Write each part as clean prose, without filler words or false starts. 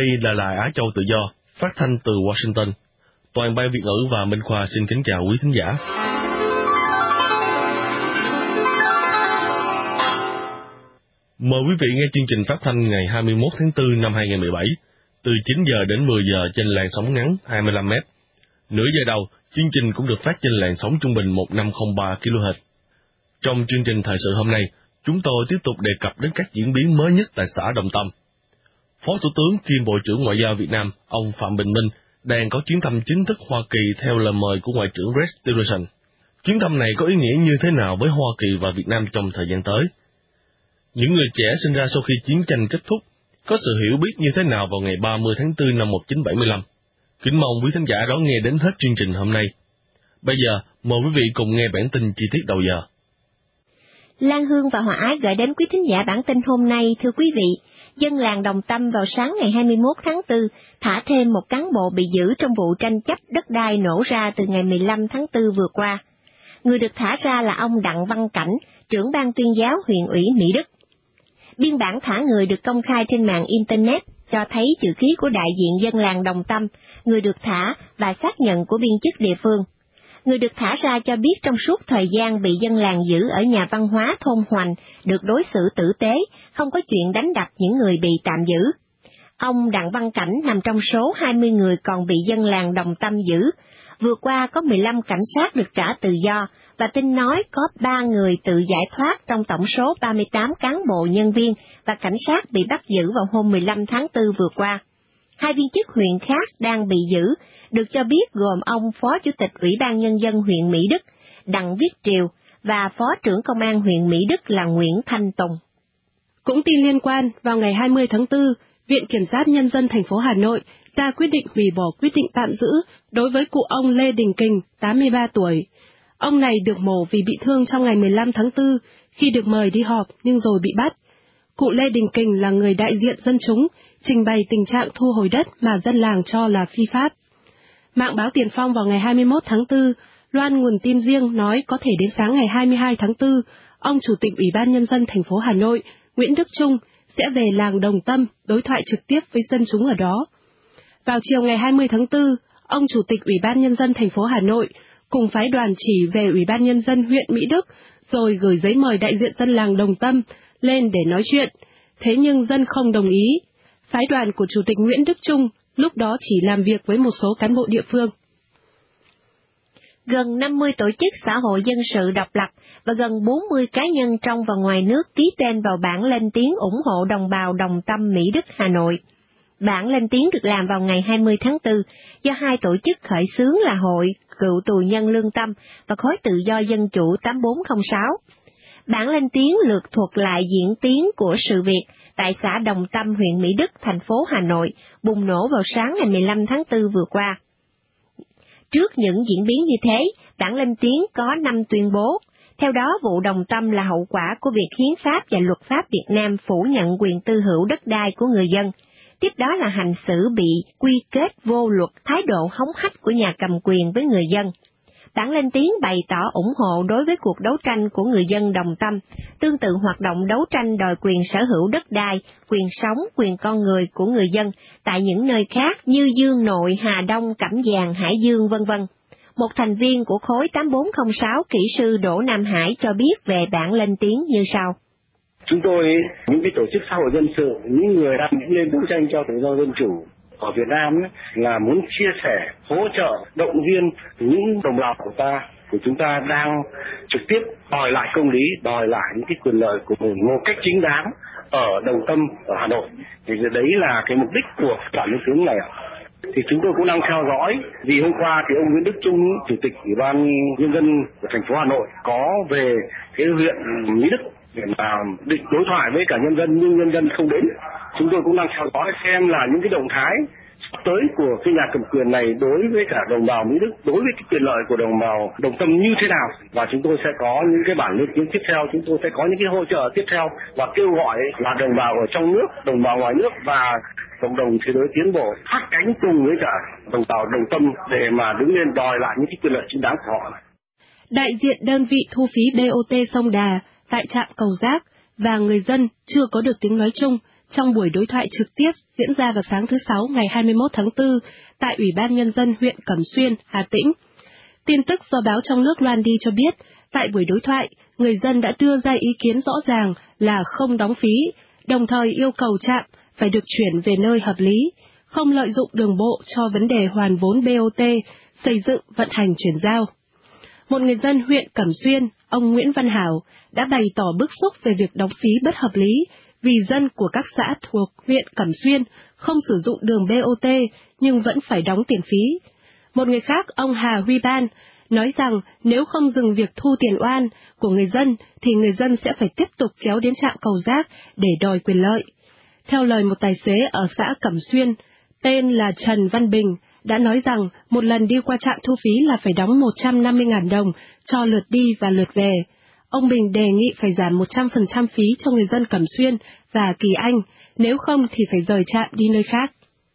Đây là Đài Á Châu Tự Do, phát thanh từ Washington. Toàn ban Việt ngữ và Minh Khoa xin kính chào quý thính giả. Mời quý vị nghe chương trình phát thanh ngày 21 tháng 4 năm 2017, từ 9 giờ đến 10 giờ trên làn sóng ngắn 25 m. Nửa giờ đầu, chương trình cũng được phát trên làn sóng trung bình 1503 kHz. Trong chương trình thời sự hôm nay, chúng tôi tiếp tục đề cập đến các diễn biến mới nhất tại xã Đồng Tâm. Phó Thủ tướng kiêm Bộ trưởng Ngoại giao Việt Nam, ông Phạm Bình Minh, đang có chuyến thăm chính thức Hoa Kỳ theo lời mời của Ngoại trưởng Rex Tillerson. Chuyến thăm này có ý nghĩa như thế nào với Hoa Kỳ và Việt Nam trong thời gian tới? Những người trẻ sinh ra sau khi chiến tranh kết thúc có sự hiểu biết như thế nào vào ngày 30 tháng 4 năm 1975? Kính mong quý thính giả đón nghe đến hết chương trình hôm nay. Bây giờ, mời quý vị cùng nghe bản tin chi tiết đầu giờ. Lan Hương và Hòa Ái gửi đến quý thính giả bản tin hôm nay. Thưa quý vị, dân làng Đồng Tâm vào sáng ngày 21 tháng 4 thả thêm một cán bộ bị giữ trong vụ tranh chấp đất đai nổ ra từ ngày 15 tháng 4 vừa qua. Người được thả ra là ông Đặng Văn Cảnh, trưởng ban tuyên giáo huyện ủy Mỹ Đức. Biên bản thả người được công khai trên mạng Internet cho thấy chữ ký của đại diện dân làng Đồng Tâm, người được thả và xác nhận của biên chức địa phương. Người được thả ra cho biết trong suốt thời gian bị dân làng giữ ở nhà văn hóa thôn Hoành được đối xử tử tế, không có chuyện đánh đập những người bị tạm giữ. Ông Đặng Văn Cảnh nằm trong số 20 người còn bị dân làng Đồng Tâm giữ. Vừa qua có 15 cảnh sát được trả tự do, và tin nói có 3 người tự giải thoát trong tổng số 38 cán bộ nhân viên và cảnh sát bị bắt giữ vào hôm 15 tháng 4 vừa qua. 2 viên chức huyện khác đang bị giữ, được cho biết gồm ông Phó Chủ tịch Ủy ban Nhân dân huyện Mỹ Đức, Đặng Viết Triều, và Phó trưởng Công an huyện Mỹ Đức là Nguyễn Thanh Tùng. Cũng tin liên quan, vào ngày 20 tháng 4, Viện Kiểm sát Nhân dân thành phố Hà Nội ra quyết định hủy bỏ quyết định tạm giữ đối với cụ ông Lê Đình Kình, 83 tuổi. Ông này được mổ vì bị thương trong ngày 15 tháng 4 khi được mời đi họp nhưng rồi bị bắt. Cụ Lê Đình Kình là người đại diện dân chúng, trình bày tình trạng thu hồi đất mà dân làng cho là phi pháp. Mạng báo Tiền Phong vào ngày 21 tháng 4 loan nguồn tin riêng nói có thể đến sáng ngày 22 tháng 4, ông Chủ tịch Ủy ban Nhân dân thành phố Hà Nội, Nguyễn Đức Chung, sẽ về làng Đồng Tâm đối thoại trực tiếp với dân chúng ở đó. Vào chiều ngày 20 tháng 4, ông Chủ tịch Ủy ban Nhân dân thành phố Hà Nội cùng phái đoàn chỉ về Ủy ban Nhân dân huyện Mỹ Đức, rồi gửi giấy mời đại diện dân làng Đồng Tâm lên để nói chuyện. Thế nhưng dân không đồng ý. Phái đoàn của Chủ tịch Nguyễn Đức Chung lúc đó chỉ làm việc với một số cán bộ địa phương. Gần 50 tổ chức xã hội dân sự độc lập và gần 40 cá nhân trong và ngoài nước ký tên vào bản lên tiếng ủng hộ đồng bào Đồng Tâm Mỹ Đức Hà Nội. Bản lên tiếng được làm vào ngày 20 tháng 4 do 2 tổ chức khởi xướng là Hội Cựu Tù nhân Lương Tâm và Khối Tự do Dân chủ 8406. Bản lên tiếng lược thuật lại diễn tiến của sự việc tại xã Đồng Tâm, huyện Mỹ Đức, thành phố Hà Nội, bùng nổ vào sáng ngày 15 tháng 4 vừa qua. Trước những diễn biến như thế, bản lên tiếng có 5 tuyên bố. Theo đó, vụ Đồng Tâm là hậu quả của việc hiến pháp và luật pháp Việt Nam phủ nhận quyền tư hữu đất đai của người dân. Tiếp đó là hành xử bị quy kết vô luật, thái độ hống hách của nhà cầm quyền với người dân. Bản lên tiếng bày tỏ ủng hộ đối với cuộc đấu tranh của người dân Đồng Tâm, tương tự hoạt động đấu tranh đòi quyền sở hữu đất đai, quyền sống, quyền con người của người dân tại những nơi khác như Dương Nội, Hà Đông, Cẩm Giàng, Hải Dương, v.v. Một thành viên của khối 8406, kỹ sư Đỗ Nam Hải cho biết về bản lên tiếng như sau. Chúng tôi, những cái tổ chức xã hội dân sự, những người đang đứng lên đấu tranh cho tự do dân chủ ở Việt Nam là muốn chia sẻ, hỗ trợ, động viên những đồng bào của chúng ta đang trực tiếp đòi lại công lý, đòi lại những cái quyền lợi của mình một cách chính đáng ở Đồng Tâm, ở Hà Nội. Thì đấy là cái mục đích của bản lên tiếng này. Thì chúng tôi cũng đang theo dõi, vì hôm qua thì ông Nguyễn Đức Chung, Chủ tịch Ủy ban Nhân dân của thành phố Hà Nội có về cái huyện Mỹ Đức để mà định đối thoại với cả nhân dân, nhưng nhân dân không đến. Chúng tôi cũng đang theo dõi xem là những cái động thái sắp tới của cái nhà cầm quyền này đối với cả đồng bào Mỹ Đức, đối với cái quyền lợi của đồng bào Đồng Tâm như thế nào. Và chúng tôi sẽ có những cái bản lên tiếng tiếp theo, chúng tôi sẽ có những cái hỗ trợ tiếp theo và kêu gọi là đồng bào ở trong nước, đồng bào ngoài nước và cộng đồng thế giới tiến bộ sát cánh cùng với cả đồng bào Đồng Tâm để mà đứng lên đòi lại những cái quyền lợi chính đáng của họ. Đại diện đơn vị thu phí BOT Sông Đà tại trạm Cầu Giác và người dân chưa có được tiếng nói chung trong buổi đối thoại trực tiếp diễn ra vào sáng thứ Sáu ngày 21 tháng 4 tại Ủy ban Nhân dân huyện Cẩm Xuyên, Hà Tĩnh. Tin tức do báo trong nước loan đi cho biết, tại buổi đối thoại, người dân đã đưa ra ý kiến rõ ràng là không đóng phí, đồng thời yêu cầu trạm phải được chuyển về nơi hợp lý, không lợi dụng đường bộ cho vấn đề hoàn vốn BOT, xây dựng, vận hành chuyển giao. Một người dân huyện Cẩm Xuyên, ông Nguyễn Văn Hảo, đã bày tỏ bức xúc về việc đóng phí bất hợp lý vì dân của các xã thuộc huyện Cẩm Xuyên không sử dụng đường BOT nhưng vẫn phải đóng tiền phí. Một người khác, ông Hà Huy Ban, nói rằng nếu không dừng việc thu tiền oan của người dân thì người dân sẽ phải tiếp tục kéo đến trạm Cầu Giác để đòi quyền lợi. Theo lời một tài xế ở xã Cẩm Xuyên, tên là Trần Văn Bình, đã nói rằng một lần đi qua trạm thu phí là phải đóng 150.000 đồng cho lượt đi và lượt về. Ông Bình đề nghị phải giảm 100% phí cho người dân Cẩm Xuyên và Kỳ Anh, nếu không thì phải rời trạm đi nơi khác.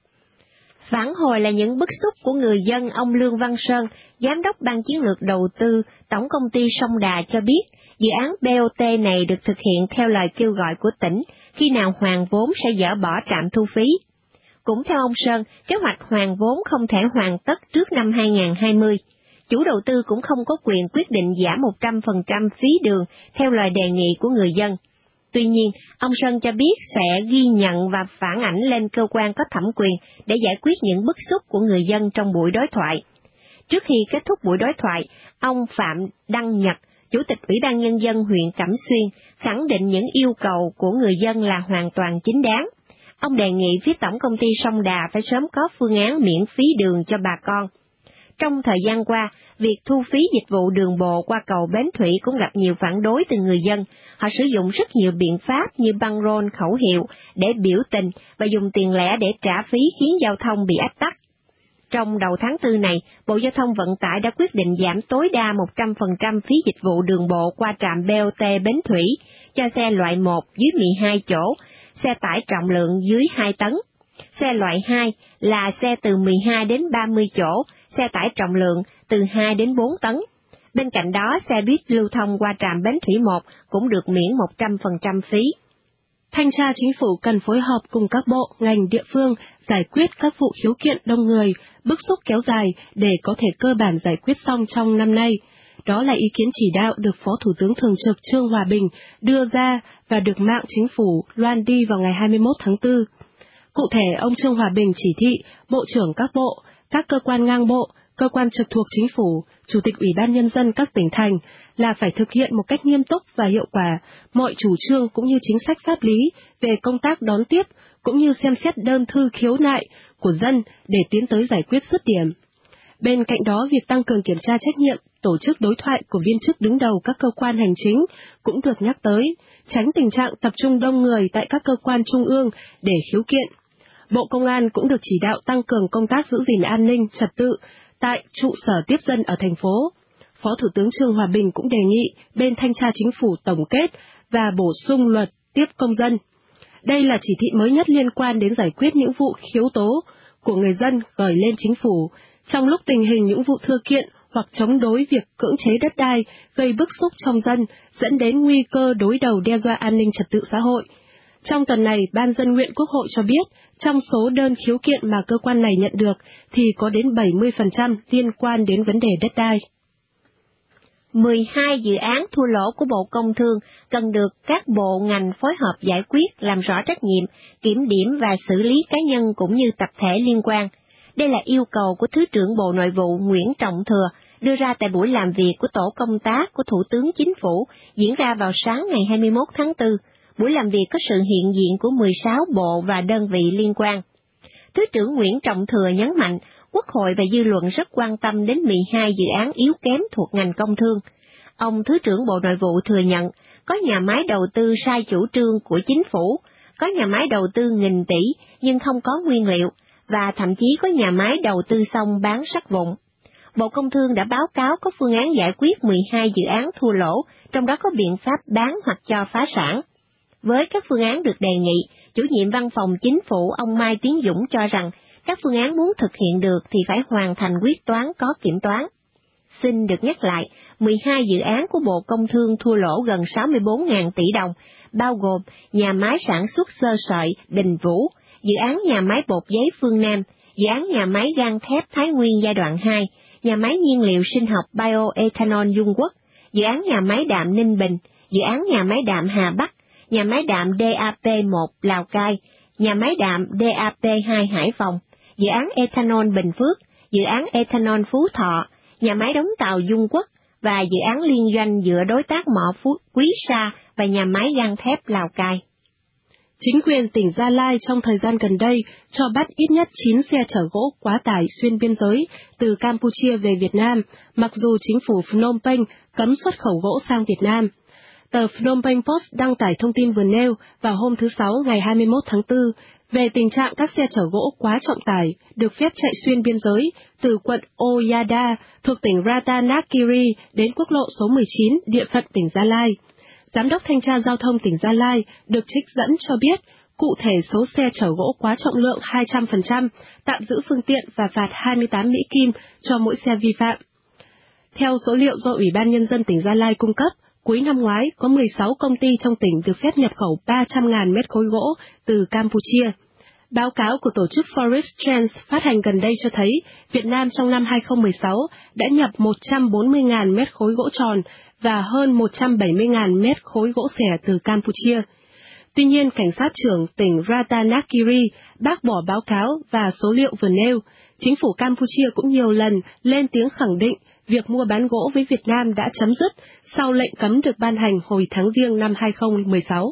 Phản hồi là những bức xúc của người dân, ông Lương Văn Sơn, Giám đốc Ban Chiến lược Đầu tư Tổng Công ty Sông Đà cho biết, dự án BOT này được thực hiện theo lời kêu gọi của tỉnh, khi nào hoàn vốn sẽ dỡ bỏ trạm thu phí. Cũng theo ông Sơn, kế hoạch hoàn vốn không thể hoàn tất trước năm 2020. Chủ đầu tư cũng không có quyền quyết định giảm 100% phí đường theo lời đề nghị của người dân. Tuy nhiên, ông Sơn cho biết sẽ ghi nhận và phản ảnh lên cơ quan có thẩm quyền để giải quyết những bức xúc của người dân trong buổi đối thoại. Trước khi kết thúc buổi đối thoại, ông Phạm Đăng Nhật, Chủ tịch Ủy ban Nhân dân huyện Cẩm Xuyên, khẳng định những yêu cầu của người dân là hoàn toàn chính đáng. Ông đề nghị phía Tổng Công ty Sông Đà phải sớm có phương án miễn phí đường cho bà con. Trong thời gian qua, việc thu phí dịch vụ đường bộ qua cầu Bến Thủy cũng gặp nhiều phản đối từ người dân. Họ sử dụng rất nhiều biện pháp như băng rôn, khẩu hiệu để biểu tình và dùng tiền lẻ để trả phí khiến giao thông bị ách tắc. Trong đầu tháng 4 này, Bộ Giao thông Vận tải đã quyết định giảm tối đa 100% phí dịch vụ đường bộ qua trạm BOT Bến Thủy cho xe loại 1 dưới 12 chỗ, xe tải trọng lượng dưới 2 tấn. Xe loại 2 là xe từ 12 đến 30 chỗ, xe tải trọng lượng từ 2 đến 4 tấn. Bên cạnh đó, xe buýt lưu thông qua trạm Bến Thủy 1 cũng được miễn 100% phí. Thanh tra Chính phủ cần phối hợp cùng các bộ, ngành địa phương giải quyết các vụ khiếu kiện đông người, bức xúc kéo dài để có thể cơ bản giải quyết xong trong năm nay. Đó là ý kiến chỉ đạo được Phó Thủ tướng Thường trực Trương Hòa Bình đưa ra và được mạng Chính phủ loan đi vào ngày 21 tháng 4. Cụ thể, ông Trương Hòa Bình chỉ thị Bộ trưởng các bộ, các cơ quan ngang bộ, cơ quan trực thuộc Chính phủ, Chủ tịch Ủy ban Nhân dân các tỉnh thành là phải thực hiện một cách nghiêm túc và hiệu quả mọi chủ trương cũng như chính sách pháp lý về công tác đón tiếp, cũng như xem xét đơn thư khiếu nại của dân để tiến tới giải quyết dứt điểm. Bên cạnh đó, việc tăng cường kiểm tra trách nhiệm, tổ chức đối thoại của viên chức đứng đầu các cơ quan hành chính cũng được nhắc tới, tránh tình trạng tập trung đông người tại các cơ quan trung ương để khiếu kiện. Bộ Công an cũng được chỉ đạo tăng cường công tác giữ gìn an ninh, trật tự tại trụ sở tiếp dân ở thành phố. Phó Thủ tướng Trương Hòa Bình cũng đề nghị bên Thanh tra Chính phủ tổng kết và bổ sung luật tiếp công dân. Đây là chỉ thị mới nhất liên quan đến giải quyết những vụ khiếu tố của người dân gửi lên Chính phủ, trong lúc tình hình những vụ thư kiện hoặc chống đối việc cưỡng chế đất đai gây bức xúc trong dân, dẫn đến nguy cơ đối đầu đe dọa an ninh trật tự xã hội. Trong tuần này, Ban Dân nguyện Quốc hội cho biết, trong số đơn khiếu kiện mà cơ quan này nhận được thì có đến 70% liên quan đến vấn đề đất đai. 12 dự án thua lỗ của Bộ Công Thương cần được các bộ ngành phối hợp giải quyết, làm rõ trách nhiệm, kiểm điểm và xử lý cá nhân cũng như tập thể liên quan. Đây là yêu cầu của Thứ trưởng Bộ Nội vụ Nguyễn Trọng Thừa đưa ra tại buổi làm việc của Tổ công tác của Thủ tướng Chính phủ diễn ra vào sáng ngày 21 tháng 4. Buổi làm việc có sự hiện diện của 16 bộ và đơn vị liên quan. Thứ trưởng Nguyễn Trọng Thừa nhấn mạnh, Quốc hội và dư luận rất quan tâm đến 12 dự án yếu kém thuộc ngành công thương. Ông Thứ trưởng Bộ Nội vụ thừa nhận, có nhà máy đầu tư sai chủ trương của chính phủ, có nhà máy đầu tư nghìn tỷ nhưng không có nguyên liệu, và thậm chí có nhà máy đầu tư xong bán sắt vụn. Bộ Công Thương đã báo cáo có phương án giải quyết 12 dự án thua lỗ, trong đó có biện pháp bán hoặc cho phá sản. Với các phương án được đề nghị, Chủ nhiệm Văn phòng Chính phủ ông Mai Tiến Dũng cho rằng, các phương án muốn thực hiện được thì phải hoàn thành quyết toán có kiểm toán. Xin được nhắc lại, 12 dự án của Bộ Công Thương thua lỗ gần 64.000 tỷ đồng, bao gồm nhà máy sản xuất xơ sợi Đình Vũ, dự án nhà máy bột giấy Phương Nam, dự án nhà máy gang thép Thái Nguyên giai đoạn 2, nhà máy nhiên liệu sinh học bioethanol Dung Quất, dự án nhà máy đạm Ninh Bình, dự án nhà máy đạm Hà Bắc, nhà máy đạm DAP1 Lào Cai, nhà máy đạm DAP2 Hải Phòng, dự án ethanol Bình Phước, dự án ethanol Phú Thọ, nhà máy đóng tàu Dung Quất và dự án liên doanh giữa đối tác mỏ Quý Sa và nhà máy gang thép Lào Cai. Chính quyền tỉnh Gia Lai trong thời gian gần đây cho bắt ít nhất 9 xe chở gỗ quá tải xuyên biên giới từ Campuchia về Việt Nam, mặc dù chính phủ Phnom Penh cấm xuất khẩu gỗ sang Việt Nam. Tờ Phnom Penh Post đăng tải thông tin vừa nêu vào hôm thứ Sáu ngày 21 tháng 4 về tình trạng các xe chở gỗ quá trọng tải được phép chạy xuyên biên giới từ quận Oyada thuộc tỉnh Ratanakiri đến quốc lộ số 19 địa phận tỉnh Gia Lai. Giám đốc Thanh tra Giao thông tỉnh Gia Lai được trích dẫn cho biết, cụ thể số xe chở gỗ quá trọng lượng 200%, tạm giữ phương tiện và phạt 28 Mỹ Kim cho mỗi xe vi phạm. Theo số liệu do Ủy ban Nhân dân tỉnh Gia Lai cung cấp, cuối năm ngoái có 16 công ty trong tỉnh được phép nhập khẩu 300.000 mét khối gỗ từ Campuchia. Báo cáo của tổ chức Forest Trends phát hành gần đây cho thấy, Việt Nam trong năm 2016 đã nhập 140.000 mét khối gỗ tròn và hơn 170.000 mét khối gỗ xẻ từ Campuchia. Tuy nhiên, Cảnh sát trưởng tỉnh Ratanakiri bác bỏ báo cáo và số liệu vừa nêu. Chính phủ Campuchia cũng nhiều lần lên tiếng khẳng định việc mua bán gỗ với Việt Nam đã chấm dứt sau lệnh cấm được ban hành hồi tháng Giêng năm 2016.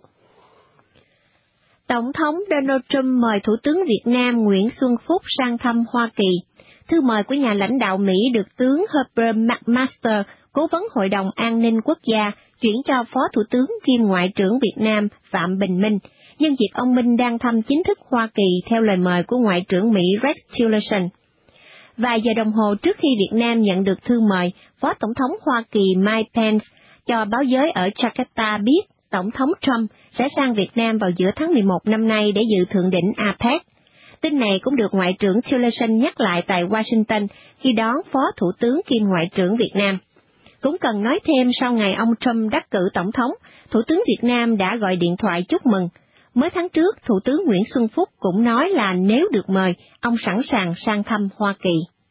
Tổng thống Donald Trump mời Thủ tướng Việt Nam Nguyễn Xuân Phúc sang thăm Hoa Kỳ. Thư mời của nhà lãnh đạo Mỹ được tướng Herbert McMaster, Cố vấn Hội đồng An ninh Quốc gia, chuyển cho Phó Thủ tướng kiêm Ngoại trưởng Việt Nam Phạm Bình Minh, nhân dịp ông Minh đang thăm chính thức Hoa Kỳ theo lời mời của Ngoại trưởng Mỹ Rex Tillerson. Vài giờ đồng hồ trước khi Việt Nam nhận được thư mời, Phó Tổng thống Hoa Kỳ Mike Pence cho báo giới ở Jakarta biết Tổng thống Trump sẽ sang Việt Nam vào giữa tháng 11 năm nay để dự thượng đỉnh APEC. Tin này cũng được Ngoại trưởng Tillerson nhắc lại tại Washington khi đón Phó Thủ tướng kiêm Ngoại trưởng Việt Nam. Cũng cần nói thêm sau ngày ông Trump đắc cử Tổng thống, Thủ tướng Việt Nam đã gọi điện thoại chúc mừng. Mới tháng trước, Thủ tướng Nguyễn Xuân Phúc cũng nói là nếu được mời, ông sẵn sàng sang thăm Hoa Kỳ.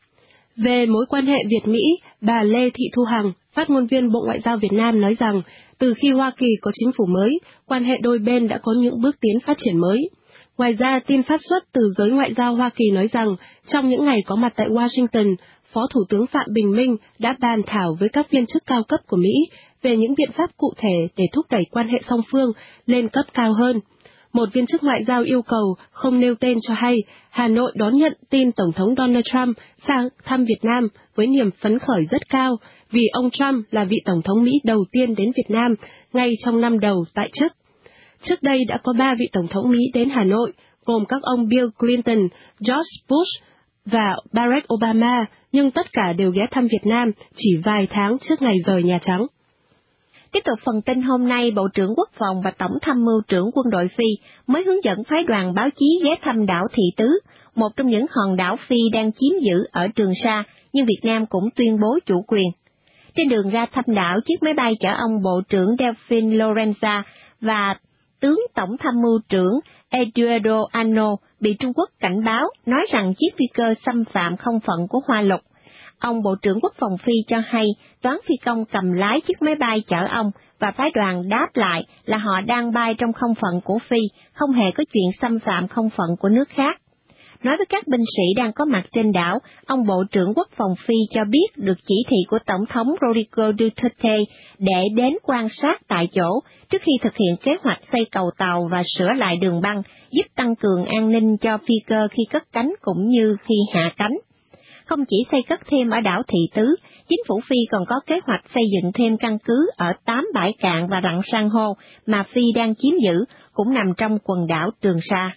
Về mối quan hệ Việt-Mỹ, bà Lê Thị Thu Hằng, phát ngôn viên Bộ Ngoại giao Việt Nam nói rằng, từ khi Hoa Kỳ có chính phủ mới, quan hệ đôi bên đã có những bước tiến phát triển mới. Ngoài ra, tin phát xuất từ giới ngoại giao Hoa Kỳ nói rằng, trong những ngày có mặt tại Washington, Phó Thủ tướng Phạm Bình Minh đã bàn thảo với các viên chức cao cấp của Mỹ về những biện pháp cụ thể để thúc đẩy quan hệ song phương lên cấp cao hơn. Một viên chức ngoại giao yêu cầu không nêu tên cho hay, Hà Nội đón nhận tin Tổng thống Donald Trump sang thăm Việt Nam với niềm phấn khởi rất cao, vì ông Trump là vị Tổng thống Mỹ đầu tiên đến Việt Nam ngay trong năm đầu tại chức. Trước đây đã có 3 vị Tổng thống Mỹ đến Hà Nội, gồm các ông Bill Clinton, George Bush và Barack Obama, nhưng tất cả đều ghé thăm Việt Nam chỉ vài tháng trước ngày rời Nhà Trắng. Tiếp tục phần tin hôm nay, Bộ trưởng Quốc phòng và Tổng tham mưu trưởng quân đội Phi mới hướng dẫn phái đoàn báo chí ghé thăm đảo Thị Tứ, một trong những hòn đảo Phi đang chiếm giữ ở Trường Sa, nhưng Việt Nam cũng tuyên bố chủ quyền. Trên đường ra thăm đảo, chiếc máy bay chở ông Bộ trưởng Delfin Lorenza và tướng Tổng tham mưu trưởng Eduardo Ano bị Trung Quốc cảnh báo, nói rằng chiếc phi cơ xâm phạm không phận của Hoa Lục. Ông Bộ trưởng Quốc phòng Phi cho hay toán phi công cầm lái chiếc máy bay chở ông và phái đoàn đáp lại là họ đang bay trong không phận của Phi, không hề có chuyện xâm phạm không phận của nước khác. Nói với các binh sĩ đang có mặt trên đảo, ông Bộ trưởng Quốc phòng Phi cho biết được chỉ thị của Tổng thống Rodrigo Duterte để đến quan sát tại chỗ trước khi thực hiện kế hoạch xây cầu tàu và sửa lại đường băng, giúp tăng cường an ninh cho phi cơ khi cất cánh cũng như khi hạ cánh. Không chỉ xây cất thêm ở đảo Thị Tứ, chính phủ Phi còn có kế hoạch xây dựng thêm căn cứ ở 8 bãi cạn và rặng san hô mà Phi đang chiếm giữ, cũng nằm trong quần đảo Trường Sa.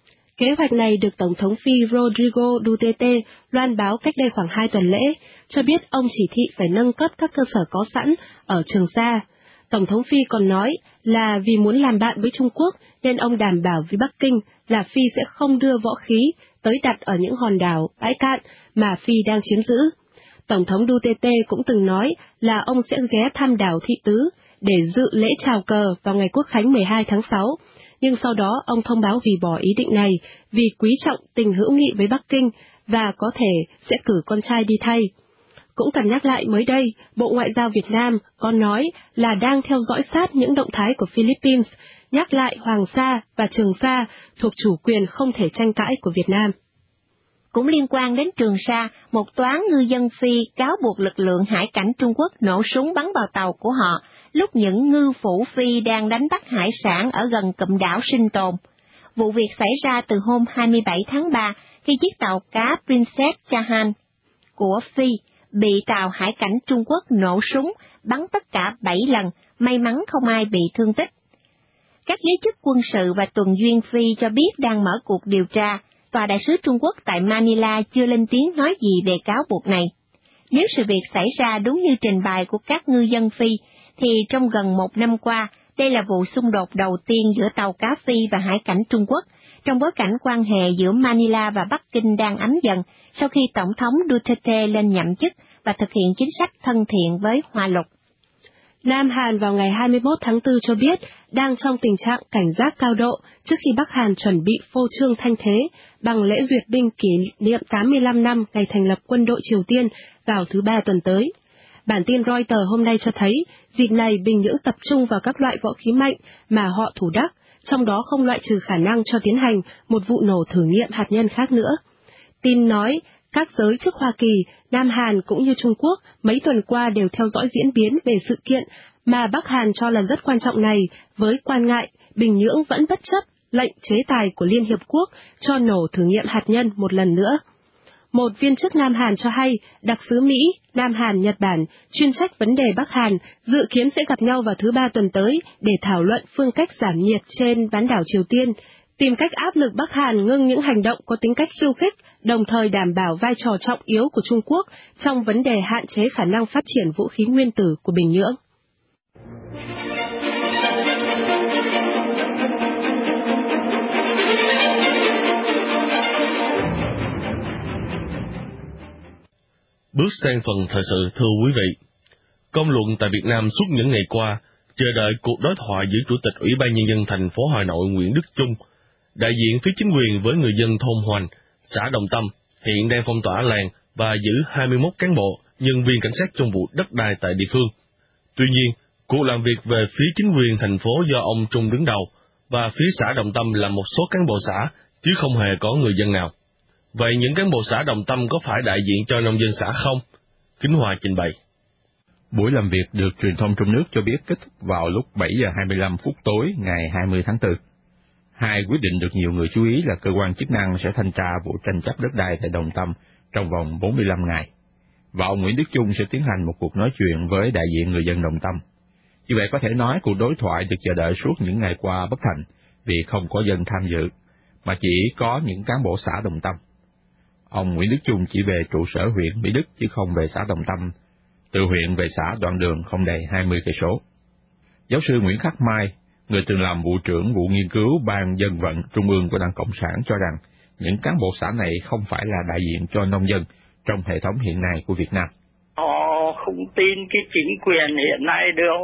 Kế hoạch này được Tổng thống Phi Rodrigo Duterte loan báo cách đây khoảng 2 tuần lễ, cho biết ông chỉ thị phải nâng cấp các cơ sở có sẵn ở Trường Sa. Tổng thống Phi còn nói là vì muốn làm bạn với Trung Quốc nên ông đảm bảo với Bắc Kinh là Phi sẽ không đưa võ khí tới đặt ở những hòn đảo, bãi cạn mà Phi đang chiếm giữ. Tổng thống Duterte cũng từng nói là ông sẽ ghé thăm đảo Thị Tứ để dự lễ chào cờ vào ngày Quốc khánh 12 tháng 6, nhưng sau đó ông thông báo hủy bỏ ý định này vì quý trọng tình hữu nghị với Bắc Kinh và có thể sẽ cử con trai đi thay. Cũng cần nhắc lại mới đây, Bộ Ngoại giao Việt Nam có nói là đang theo dõi sát những động thái của Philippines, nhắc lại Hoàng Sa và Trường Sa thuộc chủ quyền không thể tranh cãi của Việt Nam. Cũng liên quan đến Trường Sa, một toán ngư dân Phi cáo buộc lực lượng hải cảnh Trung Quốc nổ súng bắn vào tàu của họ lúc những ngư phủ Phi đang đánh bắt hải sản ở gần cụm đảo Sinh Tồn. Vụ việc xảy ra từ hôm 27 tháng 3 khi chiếc tàu cá Princess Chahan của Phi bị tàu hải cảnh Trung Quốc nổ súng bắn tất cả 7 lần, may mắn không ai bị thương tích. Các giới chức quân sự và tuần duyên Phi cho biết đang mở cuộc điều tra. Tòa đại sứ Trung Quốc tại Manila chưa lên tiếng nói gì về cáo buộc này. Nếu sự việc xảy ra đúng như trình bày của các ngư dân Phi, thì trong gần 1 năm qua, đây là vụ xung đột đầu tiên giữa tàu cá Phi và hải cảnh Trung Quốc, trong bối cảnh quan hệ giữa Manila và Bắc Kinh đang ấm dần sau khi Tổng thống Duterte lên nhậm chức và thực hiện chính sách thân thiện với Hoa Lục. Nam Hàn vào ngày 21 tháng 4 cho biết đang trong tình trạng cảnh giác cao độ trước khi Bắc Hàn chuẩn bị phô trương thanh thế bằng lễ duyệt binh kỷ niệm 85 năm ngày thành lập quân đội Triều Tiên vào thứ Ba tuần tới. Bản tin Reuters hôm nay cho thấy, dịp này Bình Nhưỡng tập trung vào các loại võ khí mạnh mà họ thủ đắc, trong đó không loại trừ khả năng cho tiến hành một vụ nổ thử nghiệm hạt nhân khác nữa. Tin nói, các giới chức Hoa Kỳ, Nam Hàn cũng như Trung Quốc mấy tuần qua đều theo dõi diễn biến về sự kiện mà Bắc Hàn cho là rất quan trọng này, với quan ngại Bình Nhưỡng vẫn bất chấp lệnh chế tài của Liên Hiệp Quốc cho nổ thử nghiệm hạt nhân một lần nữa. Một viên chức Nam Hàn cho hay, đặc sứ Mỹ, Nam Hàn, Nhật Bản chuyên trách vấn đề Bắc Hàn dự kiến sẽ gặp nhau vào thứ Ba tuần tới để thảo luận phương cách giảm nhiệt trên bán đảo Triều Tiên, tìm cách áp lực Bắc Hàn ngưng những hành động có tính cách khiêu khích, đồng thời đảm bảo vai trò trọng yếu của Trung Quốc trong vấn đề hạn chế khả năng phát triển vũ khí nguyên tử của Bình Nhưỡng. Bước sang phần thời sự, thưa quý vị. Công luận tại Việt Nam suốt những ngày qua, chờ đợi cuộc đối thoại giữa Chủ tịch Ủy ban Nhân dân thành phố Hà Nội Nguyễn Đức Chung, đại diện phía chính quyền với người dân thôn Hoành, xã Đồng Tâm, hiện đang phong tỏa làng và giữ 21 cán bộ, nhân viên cảnh sát trong vụ đất đai tại địa phương. Tuy nhiên, cuộc làm việc về phía chính quyền thành phố do ông Trung đứng đầu, và phía xã Đồng Tâm là một số cán bộ xã, chứ không hề có người dân nào. Vậy những cán bộ xã Đồng Tâm có phải đại diện cho nông dân xã không? Kính Hòa trình bày. Buổi làm việc được truyền thông trong nước cho biết kết thúc vào lúc 7 giờ 25 phút tối ngày 20 tháng 4. Hai quyết định được nhiều người chú ý là cơ quan chức năng sẽ thanh tra vụ tranh chấp đất đai tại Đồng Tâm trong vòng 45 ngày. Và ông Nguyễn Đức Chung sẽ tiến hành một cuộc nói chuyện với đại diện người dân Đồng Tâm. Như vậy có thể nói cuộc đối thoại được chờ đợi suốt những ngày qua bất thành vì không có dân tham dự, mà chỉ có những cán bộ xã Đồng Tâm. Ông Nguyễn Đức Chung chỉ về trụ sở huyện Mỹ Đức chứ không về xã Đồng Tâm, từ huyện về xã đoạn đường không đầy 20 cây số. Giáo sư Nguyễn Khắc Mai, người từng làm vụ trưởng vụ nghiên cứu Ban Dân vận Trung ương của Đảng Cộng sản cho rằng những cán bộ xã này không phải là đại diện cho nông dân trong hệ thống hiện nay của Việt Nam. Họ không tin cái chính quyền hiện nay đâu.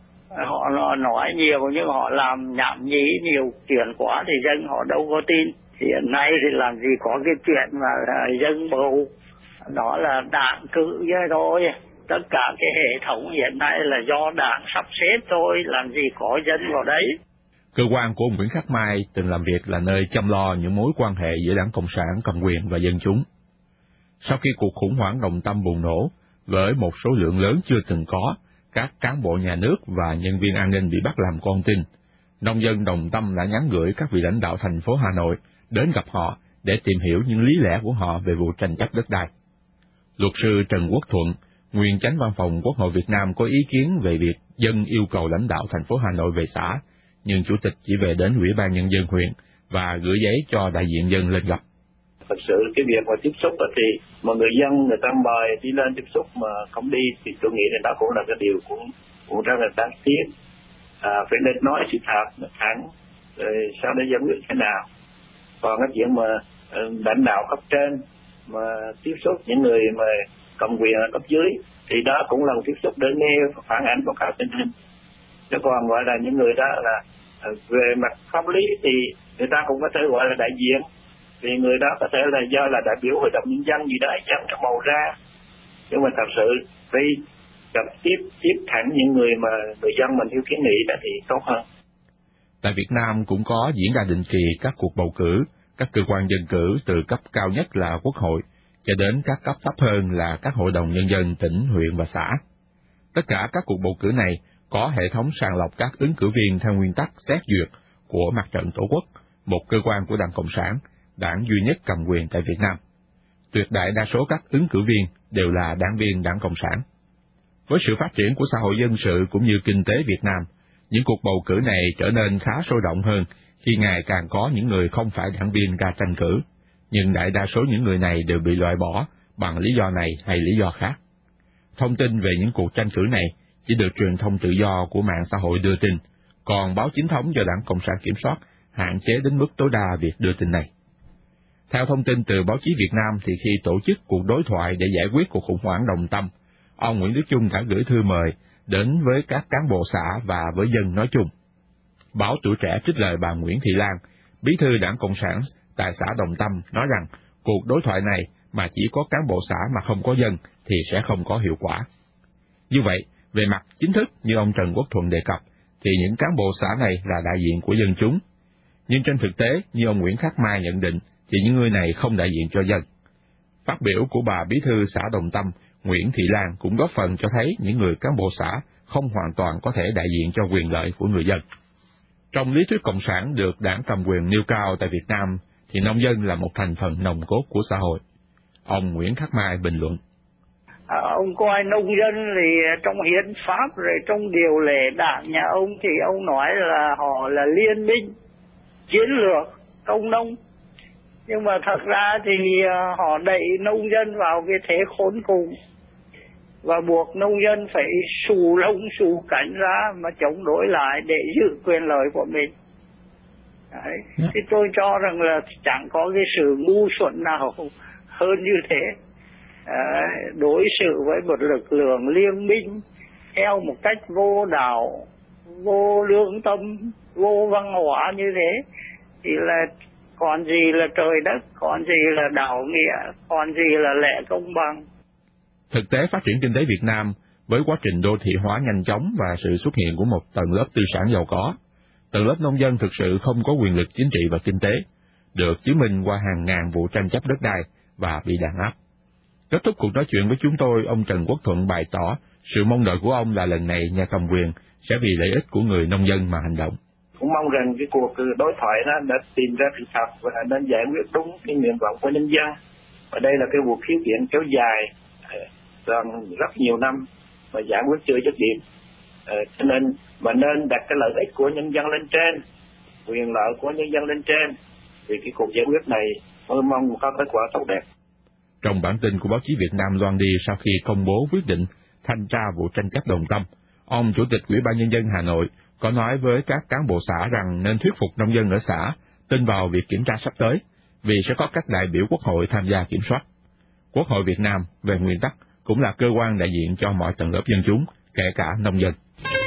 Họ nói nhiều nhưng họ làm nhảm nhí nhiều chuyện quá thì dân họ đâu có tin. Hiện nay thì làm gì có cái chuyện mà dân bầu, đó là đảng cử vậy thôi. Tất cả cái hệ thống hiện nay là do đảng sắp xếp thôi, làm gì có dân vào đấy. Cơ quan của Nguyễn Khắc Mai từng làm việc là nơi chăm lo những mối quan hệ giữa Đảng Cộng sản cầm quyền và dân chúng. Sau khi cuộc khủng hoảng Đồng Tâm bùng nổ, với một số lượng lớn chưa từng có, các cán bộ nhà nước và nhân viên an ninh bị bắt làm con tin, nông dân Đồng Tâm đã nhắn gửi các vị lãnh đạo thành phố Hà Nội đến gặp họ để tìm hiểu những lý lẽ của họ về vụ tranh chấp đất đai. Luật sư Trần Quốc Thuận, nguyên chánh văn phòng Quốc hội Việt Nam có ý kiến về việc dân yêu cầu lãnh đạo thành phố Hà Nội về xã, nhưng chủ tịch chỉ về đến Ủy ban Nhân dân huyện và gửi giấy cho đại diện dân lên gặp. Thật sự cái việc mà tiếp xúc thì mà người dân người ta mời đi lên tiếp xúc mà không đi thì tôi nghĩ là đó cũng là cái điều cũng rất là đáng tiếc. Phải nên nói sự thật thẳng rồi sau đó giải quyết thế nào. Còn cái chuyện mà lãnh đạo cấp trên mà tiếp xúc những người mà cầm quyền ở cấp dưới thì đó cũng là một tiếp xúc để nghe phản ánh báo cáo tình hình. Chứ còn gọi là những người đó là về mặt pháp lý thì người ta cũng có thể gọi là đại diện, thì người đó có thể là do là đại biểu hội đồng nhân dân gì đó chẳng cho bầu ra, nhưng mà thật sự phải trực tiếp thẳng những người mà người dân mình yêu kiến nghị đó thì tốt hơn. Tại Việt Nam cũng có diễn ra định kỳ các cuộc bầu cử, các cơ quan dân cử từ cấp cao nhất là Quốc hội, cho đến các cấp thấp hơn là các hội đồng nhân dân tỉnh, huyện và xã. Tất cả các cuộc bầu cử này có hệ thống sàng lọc các ứng cử viên theo nguyên tắc xét duyệt của Mặt trận Tổ quốc, một cơ quan của Đảng Cộng sản, đảng duy nhất cầm quyền tại Việt Nam. Tuyệt đại đa số các ứng cử viên đều là đảng viên Đảng Cộng sản. Với sự phát triển của xã hội dân sự cũng như kinh tế Việt Nam, những cuộc bầu cử này trở nên khá sôi động hơn khi ngày càng có những người không phải đảng viên ra tranh cử, nhưng đại đa số những người này đều bị loại bỏ bằng lý do này hay lý do khác. Thông tin về những cuộc tranh cử này chỉ được truyền thông tự do của mạng xã hội đưa tin, còn báo chính thống do Đảng Cộng sản kiểm soát hạn chế đến mức tối đa việc đưa tin này. Theo thông tin từ báo chí Việt Nam thì khi tổ chức cuộc đối thoại để giải quyết cuộc khủng hoảng Đồng Tâm, ông Nguyễn Đức Chung đã gửi thư mời đến với các cán bộ xã và với dân nói chung. Báo Tuổi Trẻ trích lời bà Nguyễn Thị Lan, bí thư Đảng Cộng sản tại xã Đồng Tâm, nói rằng cuộc đối thoại này mà chỉ có cán bộ xã mà không có dân thì sẽ không có hiệu quả. Như vậy, về mặt chính thức như ông Trần Quốc Thuận đề cập, thì những cán bộ xã này là đại diện của dân chúng. Nhưng trên thực tế, như ông Nguyễn Khắc Mai nhận định, thì những người này không đại diện cho dân. Phát biểu của bà bí thư xã Đồng Tâm, Nguyễn Thị Lan cũng góp phần cho thấy những người cán bộ xã không hoàn toàn có thể đại diện cho quyền lợi của người dân. Trong lý thuyết cộng sản được đảng cầm quyền nêu cao tại Việt Nam, thì nông dân là một thành phần nòng cốt của xã hội. Ông Nguyễn Khắc Mai bình luận. Ông coi nông dân thì trong hiến pháp rồi trong điều lệ đảng nhà ông thì ông nói là họ là liên minh chiến lược công nông, nhưng mà thật ra thì họ đẩy nông dân vào cái thế khốn cùng và buộc nông dân phải xù lông xù cánh ra mà chống đối lại để giữ quyền lợi của mình. Đấy. Thì tôi cho rằng là chẳng có cái sự ngu xuẩn nào hơn như thế. Đối xử với một lực lượng liên minh theo một cách vô đạo, vô lương tâm, vô văn hóa như thế thì là còn gì là trời đất, còn gì là đạo nghĩa, còn gì là lẽ công bằng. Thực tế phát triển kinh tế Việt Nam với quá trình đô thị hóa nhanh chóng và sự xuất hiện của một tầng lớp tư sản giàu có, tầng lớp nông dân thực sự không có quyền lực chính trị và kinh tế, được chứng minh qua hàng ngàn vụ tranh chấp đất đai và bị đàn áp. Kết thúc cuộc nói chuyện với chúng tôi, ông Trần Quốc Thuận bày tỏ sự mong đợi của ông là lần này nhà cầm quyền sẽ vì lợi ích của người nông dân mà hành động. Cũng mong rằng cái cuộc đối thoại đó đã tìm ra sự thật và nên giải quyết đúng cái nguyện vọng của nhân dân. Và đây là cái cuộc khiếu kiện kéo dài rất nhiều năm mà giải quyết chưa dứt điểm. Cho nên mà nên đặt cái lợi ích của nhân dân lên trên, quyền lợi của nhân dân lên trên, vì cái cuộc giải quyết này tôi mong có kết quả tốt đẹp. Trong bản tin của báo chí Việt Nam loan đi sau khi công bố quyết định thanh tra vụ tranh chấp Đồng Tâm, ông Chủ tịch Ủy ban Nhân dân Hà Nội có nói với các cán bộ xã rằng nên thuyết phục nông dân ở xã tin vào việc kiểm tra sắp tới, vì sẽ có các đại biểu Quốc hội tham gia kiểm soát. Quốc hội Việt Nam, về nguyên tắc, cũng là cơ quan đại diện cho mọi tầng lớp dân chúng, kể cả nông dân.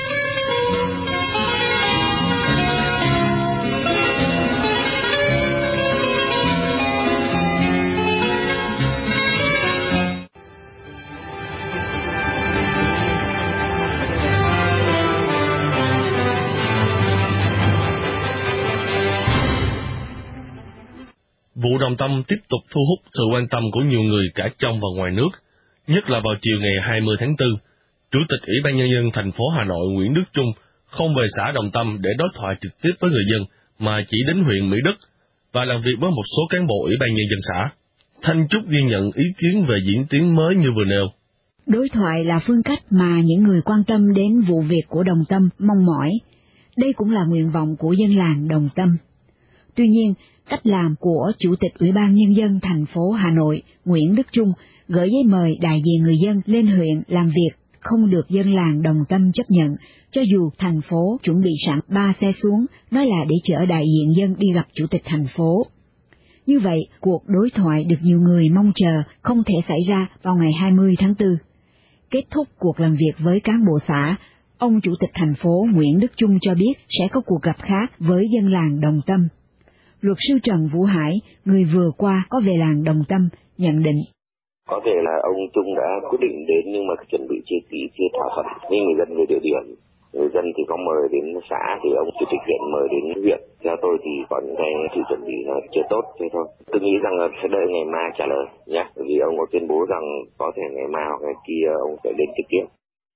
Vụ Đồng Tâm tiếp tục thu hút sự quan tâm của nhiều người cả trong và ngoài nước, nhất là vào chiều ngày 20 tháng 4, Chủ tịch Ủy ban Nhân dân thành phố Hà Nội Nguyễn Đức Chung không về xã Đồng Tâm để đối thoại trực tiếp với người dân, mà chỉ đến huyện Mỹ Đức và làm việc với một số cán bộ Ủy ban Nhân dân xã. Thanh Trúc ghi nhận ý kiến về diễn tiến mới như vừa nêu. Đối thoại là phương cách mà những người quan tâm đến vụ việc của Đồng Tâm mong mỏi. Đây cũng là nguyện vọng của dân làng Đồng Tâm. Tuy nhiên, cách làm của Chủ tịch Ủy ban Nhân dân thành phố Hà Nội Nguyễn Đức Chung gửi giấy mời đại diện người dân lên huyện làm việc không được dân làng Đồng Tâm chấp nhận, cho dù thành phố chuẩn bị sẵn 3 xe xuống, nói là để chở đại diện dân đi gặp Chủ tịch thành phố. Như vậy, cuộc đối thoại được nhiều người mong chờ không thể xảy ra vào ngày 20 tháng 4. Kết thúc cuộc làm việc với cán bộ xã, ông Chủ tịch thành phố Nguyễn Đức Chung cho biết sẽ có cuộc gặp khác với dân làng Đồng Tâm. Luật sư Trần Vũ Hải, người vừa qua có về làng Đồng Tâm, nhận định. Có thể là ông Chung đã quyết định đến nhưng mà chuẩn bị chưa kỹ, chưa thỏa thuận với người dân về địa điểm. Người dân thì có mời đến xã thì ông chủ tịch huyện mời đến huyện. Theo tôi thì còn cái sự chuẩn bị là chưa tốt thế thôi. Tôi nghĩ rằng là sẽ đợi ngày mai trả lời nhé. Bởi vì ông có tuyên bố rằng có thể ngày mai hoặc ngày kia ông sẽ đến trực tiếp.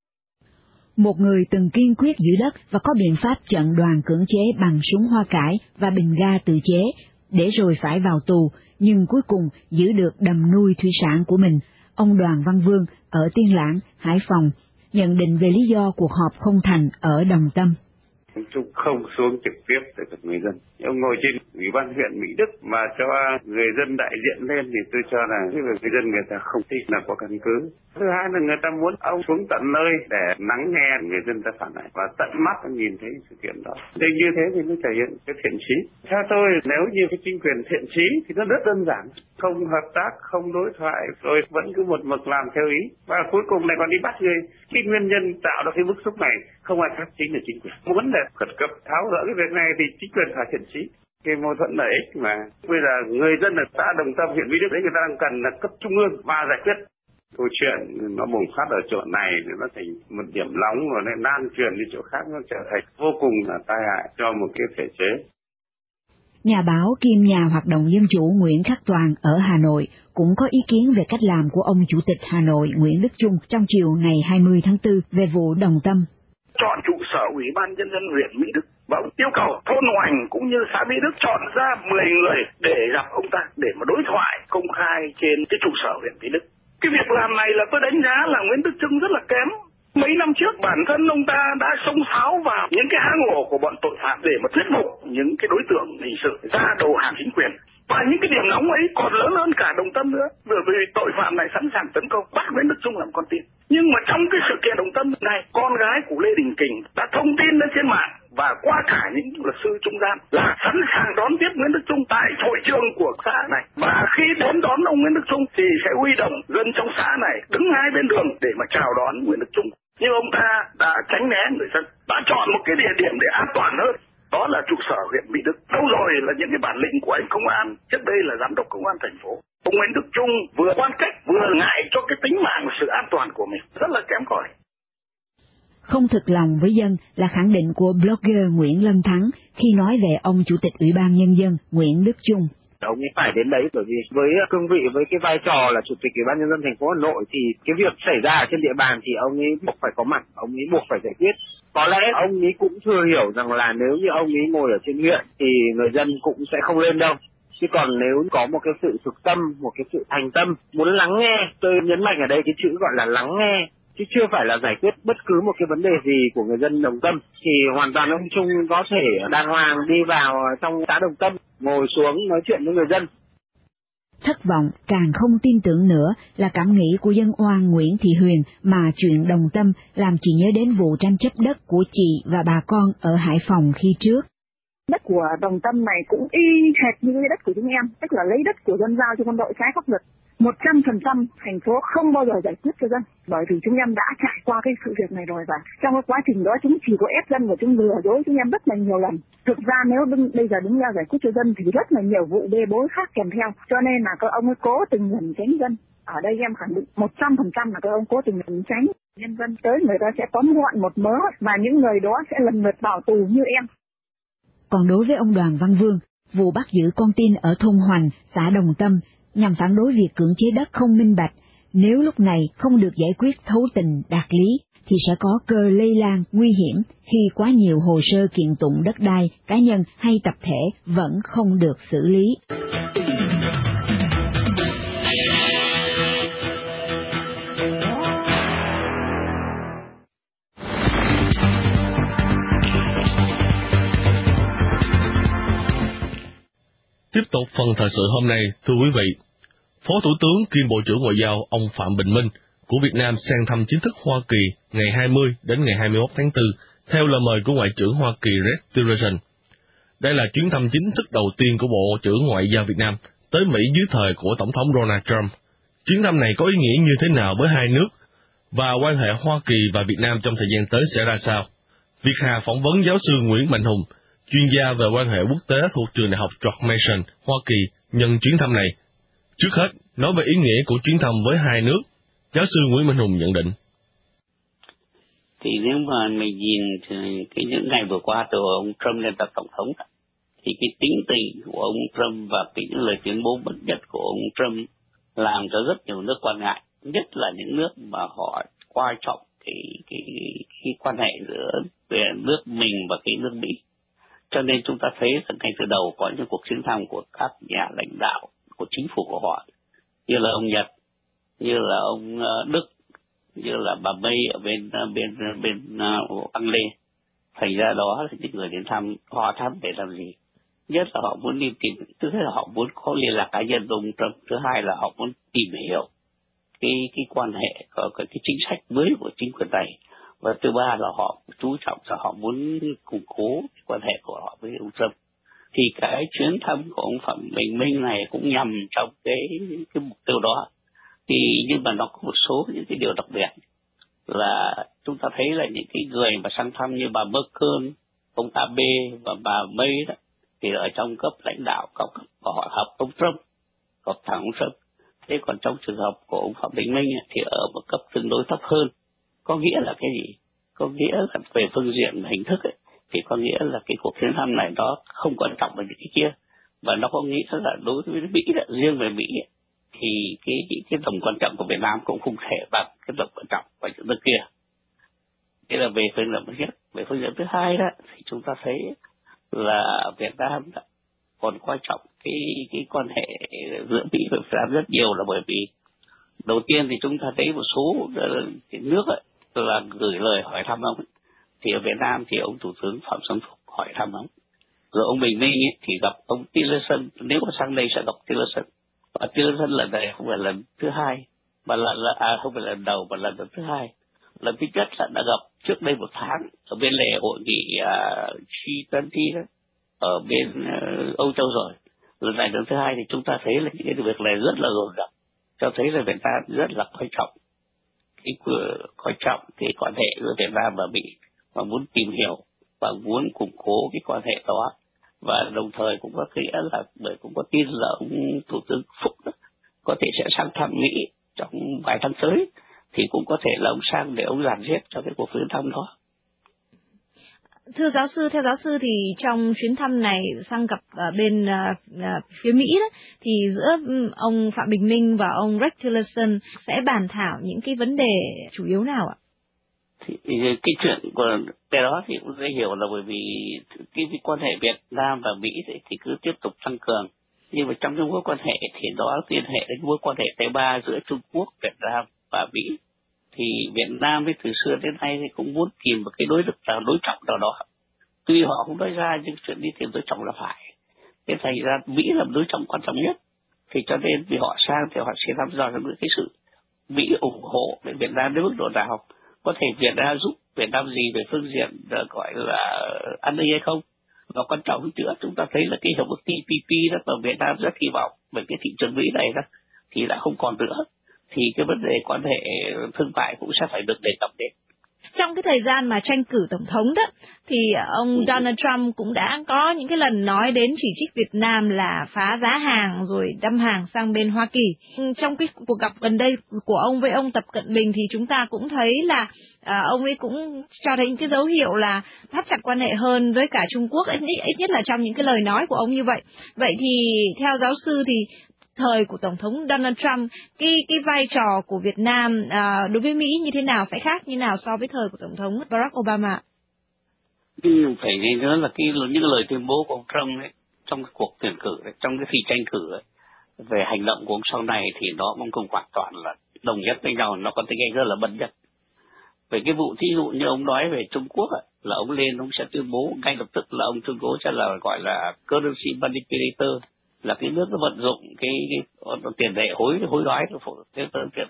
Một người từng kiên quyết giữ đất và có biện pháp chặn đoàn cưỡng chế bằng súng hoa cải và bình ga tự chế, để rồi phải vào tù, nhưng cuối cùng giữ được đầm nuôi thủy sản của mình. Ông Đoàn Văn Vương ở Tiên Lãng, Hải Phòng, nhận định về lý do cuộc họp không thành ở Đồng Tâm. Ông Chung không xuống trực tiếp để gặp người dân. Ông ngồi trên Ủy ban huyện Mỹ Đức mà cho người dân đại diện lên thì tôi cho là người dân người ta không tin là có căn cứ. Thứ hai là người ta muốn ông xuống tận nơi để lắng nghe người dân ta phản ánh và tận mắt nhìn thấy sự kiện đó. Thì như thế thì mới thể hiện cái thiện chí. Theo tôi nếu như cái chính quyền thiện chí thì nó rất đơn giản, không hợp tác, không đối thoại, rồi vẫn cứ một mực làm theo ý và cuối cùng lại còn đi bắt người. Cái nguyên nhân tạo ra cái bức xúc này không ai khác chính là chính quyền. Muốn để khẩn cấp tháo gỡ cái việc này thì chính quyền phải thiện chí. Cái mâu thuẫn lợi ích mà bây giờ người dân ở xã Đồng Tâm, huyện Mỹ Đức đấy người ta đang cần là cấp trung ương và giải quyết. Câu chuyện nó bùng phát ở chỗ này thì nó thành một điểm nóng rồi nó lan truyền đi chỗ khác, nó trở thành vô cùng là tai hại cho một cái thể chế. Nhà báo kiêm nhà hoạt động dân chủ Nguyễn Khắc Toàn ở Hà Nội cũng có ý kiến về cách làm của ông Chủ tịch Hà Nội Nguyễn Đức Chung trong chiều ngày 20 tháng 4 về vụ Đồng Tâm. Chọn trụ sở Ủy ban Nhân dân huyện Mỹ Đức và ông yêu cầu thôn Hoành cũng như xã Mỹ Đức chọn ra 10 người để gặp ông ta để mà đối thoại công khai trên cái trụ sở huyện Mỹ Đức. Cái việc làm này là tôi đánh giá là Nguyễn Đức Chung rất là kém. Mấy năm trước bản thân ông ta đã xông xáo vào những cái hang ổ của bọn tội phạm để mà thuyết phục những cái đối tượng hình sự ra đầu hàng chính quyền. Và những cái điểm nóng ấy còn lớn hơn cả Đồng Tâm nữa, bởi vì tội phạm này sẵn sàng tấn công bắt Nguyễn Đức Chung làm con tin. Nhưng mà trong cái sự kiện Đồng Tâm này, con gái của Lê Đình Kình đã thông tin lên trên mạng và qua cả những luật sư trung gian là sẵn sàng đón tiếp Nguyễn Đức Chung tại hội trường của xã này. Và khi đến đón ông Nguyễn Đức Chung thì sẽ huy động dân trong xã này đứng hai bên đường để mà chào đón Nguyễn Đức Chung. Nhưng ông ta đã tránh né người dân, đã chọn một cái địa điểm để an toàn hơn. Đó là trụ sở huyện Mỹ Đức. Đâu rồi là những cái bản lĩnh của anh công an, trước đây là giám đốc công an thành phố. Ông Nguyễn Đức Chung vừa quan cách vừa ngại cho cái tính mạng và sự an toàn của mình, rất là kém cỏi. Không thực lòng với dân là khẳng định của blogger Nguyễn Lân Thắng khi nói về ông Chủ tịch Ủy ban Nhân dân Nguyễn Đức Chung. Ông ấy phải đến đấy bởi vì với cương vị, với cái vai trò là Chủ tịch Ủy ban Nhân dân thành phố Hà Nội thì cái việc xảy ra ở trên địa bàn thì ông ấy buộc phải có mặt, ông ấy buộc phải giải quyết. Có lẽ ông ấy cũng thừa hiểu rằng là nếu như ông ấy ngồi ở trên huyện thì người dân cũng sẽ không lên đâu. Chứ còn nếu có một cái sự thực tâm, một cái sự thành tâm, muốn lắng nghe, tôi nhấn mạnh ở đây cái chữ gọi là lắng nghe, chứ chưa phải là giải quyết bất cứ một cái vấn đề gì của người dân Đồng Tâm, thì hoàn toàn ông Chung có thể đàng hoàng đi vào trong xã Đồng Tâm, ngồi xuống nói chuyện với người dân. Thất vọng càng không tin tưởng nữa là cảm nghĩ của dân oan Nguyễn Thị Huyền mà chuyện Đồng Tâm làm chị nhớ đến vụ tranh chấp đất của chị và bà con ở Hải Phòng khi trước. Đất của Đồng Tâm này cũng y hệt như cái đất của chúng em, tức là lấy đất của dân giao cho quân đội trái pháp luật. 100% thành phố không bao giờ giải quyết cho dân, bởi vì chúng em đã trải qua cái sự việc này rồi và trong cái quá trình đó chúng chỉ có ép dân và chúng lừa dối chúng em rất là nhiều lần. Thực ra nếu bây giờ đứng ra giải quyết cho dân thì rất là nhiều vụ bê bối khác kèm theo, cho nên là các ông ấy cố tình lẩn tránh dân. Ở đây em khẳng định 100% là các ông cố tình lẩn tránh. Nhân dân tới người ta sẽ tóm gọn một mớ và những người đó sẽ lần lượt vào tù như em. Còn đối với ông Đoàn Văn Vương, vụ bắt giữ con tin ở thôn Hoành, xã Đồng Tâm nhằm phản đối việc cưỡng chế đất không minh bạch, nếu lúc này không được giải quyết thấu tình đạt lý, thì sẽ có cơ lây lan nguy hiểm khi quá nhiều hồ sơ kiện tụng đất đai, cá nhân hay tập thể vẫn không được xử lý. Tiếp tục phần thời sự hôm nay, thưa quý vị. Phó Thủ tướng kiêm Bộ trưởng Ngoại giao ông Phạm Bình Minh của Việt Nam sang thăm chính thức Hoa Kỳ ngày 20 đến ngày 21 tháng 4 theo lời mời của Ngoại trưởng Hoa Kỳ Rex Tillerson. Đây là chuyến thăm chính thức đầu tiên của Bộ trưởng Ngoại giao Việt Nam tới Mỹ dưới thời của Tổng thống Donald Trump. Chuyến thăm này có ý nghĩa như thế nào với hai nước và quan hệ Hoa Kỳ và Việt Nam trong thời gian tới sẽ ra sao. Việt Hà phỏng vấn giáo sư Nguyễn Mạnh Hùng, chuyên gia về quan hệ quốc tế thuộc trường đại học George Mason, Hoa Kỳ, nhân chuyến thăm này. Trước hết, nói về ý nghĩa của chuyến thăm với hai nước, giáo sư Nguyễn Mạnh Hùng nhận định. Thì nếu mà mình nhìn cái những ngày vừa qua từ ông Trump lên làm tổng thống, thì cái tính tình của ông Trump và cái những lời tuyên bố bất nhất của ông Trump làm cho rất nhiều nước quan ngại, nhất là những nước mà họ coi trọng cái quan hệ giữa nước mình và cái nước Mỹ. Cho nên chúng ta thấy rằng ngay từ đầu có những cuộc chuyến thăm của các nhà lãnh đạo của chính phủ của họ, như là ông Nhật, như là ông Đức, như là bà May ở bên Anglê. Thành ra đó là những người đến thăm, họ thăm để làm gì? Nhất là họ muốn đi tìm, thứ hai là họ muốn có liên lạc cá nhân với ông Trump, thứ hai là họ muốn tìm hiểu cái quan hệ, cái chính sách mới của chính quyền này, và thứ ba là họ chú trọng là họ muốn củng cố quan hệ của họ với ông Trump. Thì cái chuyến thăm của ông Phạm Bình Minh này cũng nhằm trong cái mục tiêu đó. Thì nhưng mà nó có một số những cái điều đặc biệt là chúng ta thấy là những cái người mà sang thăm như bà Merkel, ông Abe và bà May đó, thì ở trong cấp lãnh đạo cao cấp và họ hợp ông Trump, hợp thẳng ông Trump. Thế còn trong trường hợp của ông Phạm Bình Minh thì ở một cấp tương đối thấp hơn. Có nghĩa là cái gì? Có nghĩa là về phương diện hình thức ấy, thì có nghĩa là cái cuộc chuyến thăm này nó không quan trọng bằng những cái kia, và nó có nghĩa là đối với Mỹ, riêng về Mỹ ấy, thì cái tầm quan trọng của Việt Nam cũng không thể bằng cái tầm quan trọng của những nước kia. Thế là về phương diện thứ nhất. Về phương diện thứ hai đó thì chúng ta thấy là Việt Nam còn quan trọng cái quan hệ giữa Mỹ và Việt Nam rất nhiều, là bởi vì đầu tiên thì chúng ta thấy một số nước ấy, là gửi lời hỏi thăm ông ấy. Thì ở Việt Nam thì ông Thủ tướng Phạm Xuân Phúc hỏi thăm ông. Rồi ông Bình Minh ấy, thì gặp ông Tillerson, nếu mà sang đây sẽ gặp Tillerson. Và Tillerson lần này không phải lần thứ hai, mà không phải lần đầu mà lần thứ hai. Lần thứ nhất là đã gặp trước đây một tháng ở bên lề hội nghị G20 đó, ở bên Âu Châu rồi. Lần này lần thứ hai thì chúng ta thấy là những cái việc này rất là gồm rập, cho thấy là Việt Nam rất là coi trọng cái quan hệ giữa Việt Nam và Mỹ, và muốn tìm hiểu và muốn củng cố cái quan hệ đó. Và đồng thời cũng có nghĩa là bởi cũng có tin là ông Thủ tướng Phúc đó, có thể sẽ sang thăm Mỹ trong vài tháng tới, thì cũng có thể là ông sang để ông dàn xếp cho cái cuộc chuyến thăm đó. Thưa giáo sư, theo giáo sư thì trong chuyến thăm này sang gặp bên phía Mỹ đó, thì giữa ông Phạm Bình Minh và ông Rex Tillerson sẽ bàn thảo những cái vấn đề chủ yếu nào ạ? Thì cái chuyện của cái đó thì cũng dễ hiểu, là bởi vì cái quan hệ Việt Nam và Mỹ thì cứ tiếp tục tăng cường. Nhưng mà trong cái mối quan hệ thì đó liên hệ đến mối quan hệ thứ ba giữa Trung Quốc, Việt Nam và Mỹ. Thì Việt Nam từ xưa đến nay thì cũng muốn tìm một cái đối trọng nào đó. Tuy họ không nói ra, nhưng chuyện đi tìm đối trọng là phải. Thế thành ra Mỹ là đối trọng quan trọng nhất. Thì cho nên vì họ sang thì họ sẽ thăm dò những cái sự Mỹ ủng hộ để Việt Nam đến mức độ nào. Có thể Việt Nam giúp Việt Nam gì về phương diện gọi là an ninh hay không. Và quan trọng hơn nữa, chúng ta thấy là cái hiệp ước TPP đó mà Việt Nam rất hy vọng về cái thị trường Mỹ này đó, thì đã không còn nữa. Thì cái vấn đề quan hệ thương mại cũng sẽ phải được đề cập đến. Trong cái thời gian mà tranh cử tổng thống đó, thì ông Donald Trump cũng đã có những cái lần nói đến chỉ trích Việt Nam là phá giá hàng rồi đâm hàng sang bên Hoa Kỳ. Trong cái cuộc gặp gần đây của ông với ông Tập Cận Bình thì chúng ta cũng thấy là ông ấy cũng cho thấy những cái dấu hiệu là thắt chặt quan hệ hơn với cả Trung Quốc, ít nhất là trong những cái lời nói của ông như vậy. Vậy thì theo giáo sư thì thời của Tổng thống Donald Trump, cái vai trò của Việt Nam đối với Mỹ như thế nào, sẽ khác như nào so với thời của Tổng thống Barack Obama? Nhưng phải nhớ là những lời tuyên bố của ông Trump ấy, trong cái cuộc tuyển cử ấy, trong cái phi tranh cử ấy, về hành động của ông sau này thì nó cũng không hoàn toàn là đồng nhất với nhau, nó có tính cách rất là bất nhất. Về cái vụ thí dụ như ông nói về Trung Quốc ấy, là ông lên ông sẽ tuyên bố ngay lập tức là ông tuyên bố sẽ là gọi là currency manipulator, là cái nước nó vận dụng cái tiền tệ hối đoái, cái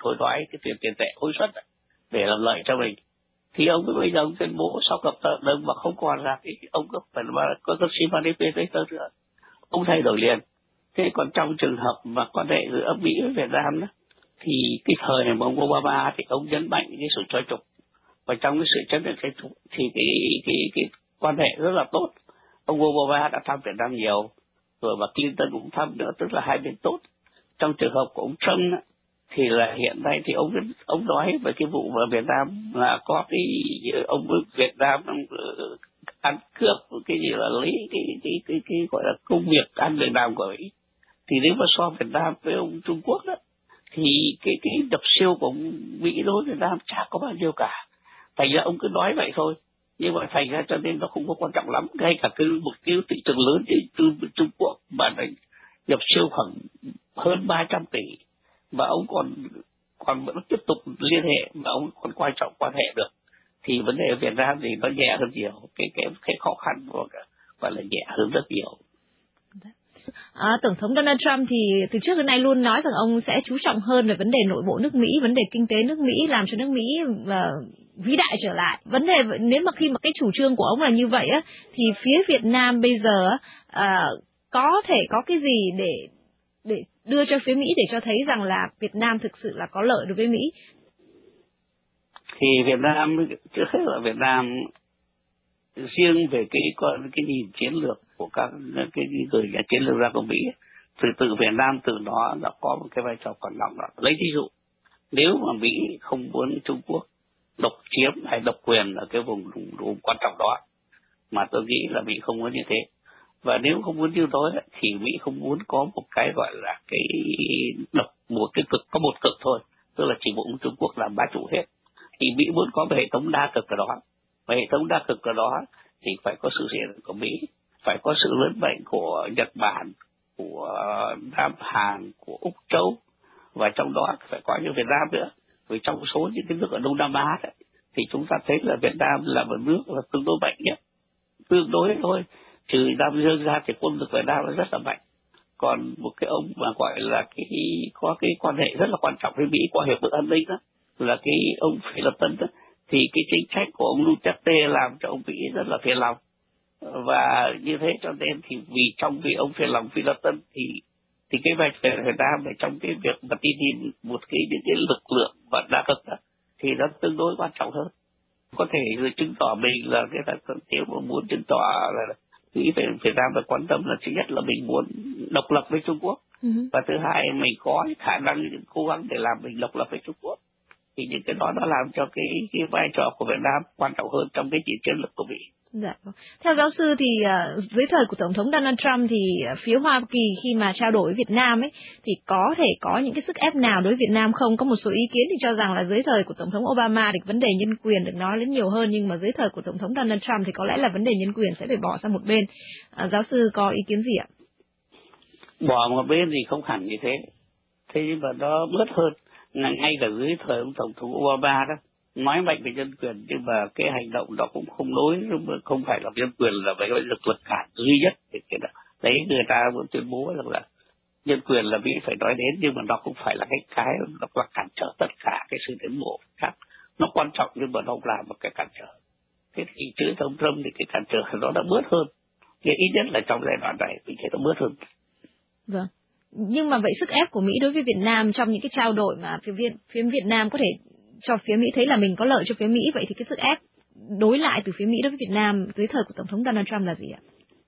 tiền tệ hối suất để làm lợi cho mình. Thì ông bây giờ ông tuyên bố sau gặp đơn mà không còn là cái ông phải là currency manipulator nữa, ông thay đổi liền. Thế còn trong trường hợp mà quan hệ giữa Mỹ với Việt Nam đó, thì cái thời này mà ông Obama thì ông nhấn mạnh cái sự xoay trục, và trong cái sự chấp nhận xoay trục thì cái quan hệ rất là tốt. Ông Obama đã thăm Việt Nam nhiều rồi, và Clinton cũng thăm nữa, tức là hai bên tốt. Trong trường hợp của ông Trump thì là hiện nay thì ông nói về cái vụ mà Việt Nam là có cái ông Việt Nam ăn cướp cái gì là lấy cái gọi là công việc ăn Việt Nam của Mỹ. Thì nếu mà so Việt Nam với ông Trung Quốc đó, thì cái nhập siêu của Mỹ đối với Việt Nam chả có bao nhiêu cả. Thành ra ông cứ nói vậy thôi, nhưng mà thành ra cho nên nó không có quan trọng lắm. Ngay cả cái mục tiêu thị trường lớn như Trung Quốc mà nhập siêu khoảng hơn 300 tỷ mà ông còn vẫn tiếp tục liên hệ, mà ông còn quan trọng quan hệ được, thì vấn đề Việt Nam thì nó nhẹ hơn nhiều, cái khó khăn gọi là nhẹ hơn rất nhiều. Tổng thống Donald Trump thì từ trước đến nay luôn nói rằng ông sẽ chú trọng hơn về vấn đề nội bộ nước Mỹ, vấn đề kinh tế nước Mỹ, làm cho nước Mỹ vĩ đại trở lại. Vấn đề nếu mà khi mà cái chủ trương của ông là như vậy á, thì phía Việt Nam bây giờ có thể có cái gì để đưa cho phía Mỹ để cho thấy rằng là Việt Nam thực sự là có lợi đối với Mỹ? Thì Việt Nam, trước hết là Việt Nam riêng về cái nhìn chiến lược của các cái người nhà chiến lược gia của Mỹ, từ Việt Nam từ đó đã có một cái vai trò quan trọng đó. Lấy ví dụ, nếu mà Mỹ không muốn Trung Quốc độc chiếm hay độc quyền ở cái vùng quan trọng đó, mà tôi nghĩ là Mỹ không muốn như thế. Và nếu không muốn như thế thì Mỹ không muốn có một cái gọi là cái một cái cực, có một cực thôi, tức là chỉ một Trung Quốc làm bá chủ hết. Thì Mỹ muốn có một hệ thống đa cực ở đó. Và hệ thống đa cực ở đó thì phải có sự hiện diện của Mỹ, phải có sự lớn mạnh của Nhật Bản, của Nam Hàn, của Úc Châu, và trong đó phải có như Việt Nam nữa. Vì trong số những cái nước ở Đông Nam Á đấy, thì chúng ta thấy là Việt Nam là một nước là tương đối mạnh nhất, tương đối thôi, trừ Nam Dương ra thì quân lực Việt Nam rất là mạnh. Còn một cái ông mà gọi là có cái quan hệ rất là quan trọng với Mỹ qua hiệp ước an ninh đó, là cái ông Philippines đó, thì cái chính sách của ông Duterte làm cho ông Mỹ rất là phiền lòng. Và như thế cho nên thì vì ông phiền lòng Philippines thì cái vai trò Việt Nam trong cái việc mà tin một những cái lực lượng và đa cực đó, thì nó tương đối quan trọng hơn. Có thể chứng tỏ mình là cái nếu mà muốn chứng tỏ là nghĩ về Việt Nam phải quan tâm là thứ nhất là mình muốn độc lập với Trung Quốc, và thứ hai mình có khả năng cố gắng để làm mình độc lập với Trung Quốc. Thì những cái đó nó làm cho cái vai trò của Việt Nam quan trọng hơn trong cái chiến lược của Mỹ. Dạ. Theo giáo sư thì dưới thời của Tổng thống Donald Trump thì phía Hoa Kỳ khi mà trao đổi với Việt Nam ấy thì có thể có những cái sức ép nào đối với Việt Nam không? Có một số ý kiến thì cho rằng là dưới thời của Tổng thống Obama thì vấn đề nhân quyền được nói đến nhiều hơn, nhưng mà dưới thời của Tổng thống Donald Trump thì có lẽ là vấn đề nhân quyền sẽ phải bỏ sang một bên. Giáo sư có ý kiến gì ạ? Bỏ một bên thì không hẳn như thế. Thế nhưng mà nó bớt hơn. Ngay cả dưới thời ông Tổng thống Obama đó, nói mạnh về nhân quyền nhưng mà cái hành động đó cũng không phải là nhân quyền là cái lực cản duy nhất. Đấy người ta vẫn tuyên bố là nhân quyền là Mỹ phải nói đến, nhưng mà nó không phải là cái nó là cản trở tất cả cái sự tiến bộ khác. Nó quan trọng nhưng mà nó không làm một cái cản trở. Thế thì chữ Tổng Trump thì cái cản trở nó đã bớt hơn. Thì ít nhất là trong giai đoạn này mình thấy nó bớt hơn. Vâng. Nhưng mà vậy sức ép của Mỹ đối với Việt Nam trong những cái trao đổi mà phía Việt Nam có thể cho phía Mỹ thấy là mình có lợi cho phía Mỹ, vậy thì cái sức ép đối lại từ phía Mỹ đối với Việt Nam dưới thời của Tổng thống Donald Trump là gì ạ?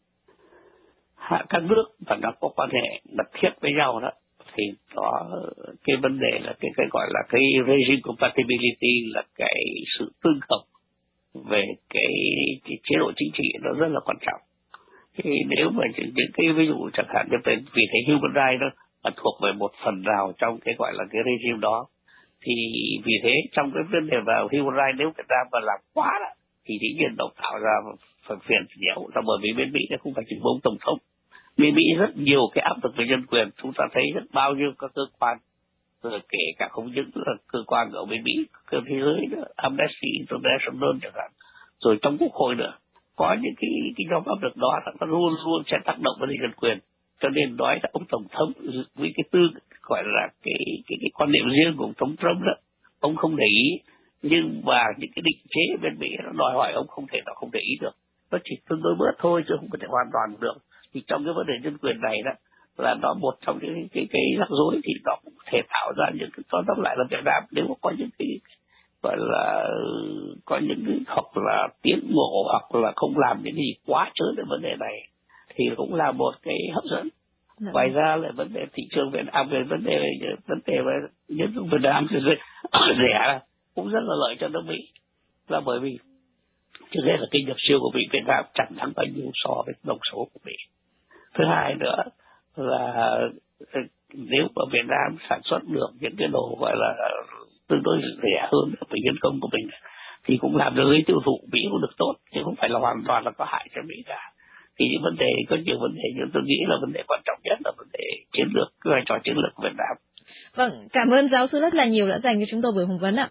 Các nước và nó có quan hệ mật thiết với nhau đó, thì có cái vấn đề là cái gọi là cái regime compatibility, là cái sự tương hợp về cái chế độ chính trị nó rất là quan trọng. Thì nếu mà những cái ví dụ chẳng hạn như vì thế human rights đó là thuộc về một phần nào trong cái gọi là cái regime đó, thì vì thế trong cái vấn đề vào human rights nếu Việt Nam mà làm quá đó thì dĩ nhiên nó tạo ra phần phiền nhiều. Là bởi vì bên Mỹ nó không phải chỉ một tổng thống, bên Mỹ rất nhiều cái áp lực về nhân quyền. Chúng ta thấy rất bao nhiêu các cơ quan, rồi kể cả không những là cơ quan ở bên Mỹ, cơ thế giới nữa, Amnesty International chẳng hạn, rồi trong quốc hội nữa, có những cái nhóm áp lực đó nó luôn luôn sẽ tác động đến nhân quyền. Cho nên nói là ông tổng thống với cái gọi là cái quan điểm riêng của ông tổng Trump đó, ông không để ý, nhưng mà những cái định chế bên Mỹ nó đòi hỏi ông không để ý được. Nó chỉ tương đối bớt thôi chứ không có thể hoàn toàn được. Thì trong cái vấn đề nhân quyền này đó là nó một trong những cái rắc rối, thì nó cũng thể tạo ra những cái, tóm tắt lại là Việt Nam nếu mà có những cái gọi là có những cái hoặc là tiến bộ hoặc là không làm những gì quá trớn về vấn đề này thì cũng là một cái hấp dẫn. Ngoài ra là vấn đề thị trường Việt Nam, về vấn đề về nhân dân Việt Nam thì rẻ cũng rất là lợi cho nước Mỹ, là bởi vì trước hết là kinh nhập siêu của Việt Nam chẳng đáng bao nhiêu so với đồng số của Mỹ. Thứ hai nữa là nếu mà Việt Nam sản xuất được những cái đồ gọi là tương đối rẻ hơn về nhân công của mình thì cũng làm được tiêu thụ Mỹ cũng được tốt, chứ không phải là hoàn toàn là có hại cho Mỹ cả. Thì những vấn đề, có nhiều vấn đề nhưng tôi nghĩ là vấn đề quan trọng nhất là vấn đề chiến lược, vai trò chiến lược của Việt Nam. Vâng, cảm ơn giáo sư rất là nhiều đã dành cho chúng tôi buổi phỏng vấn ạ.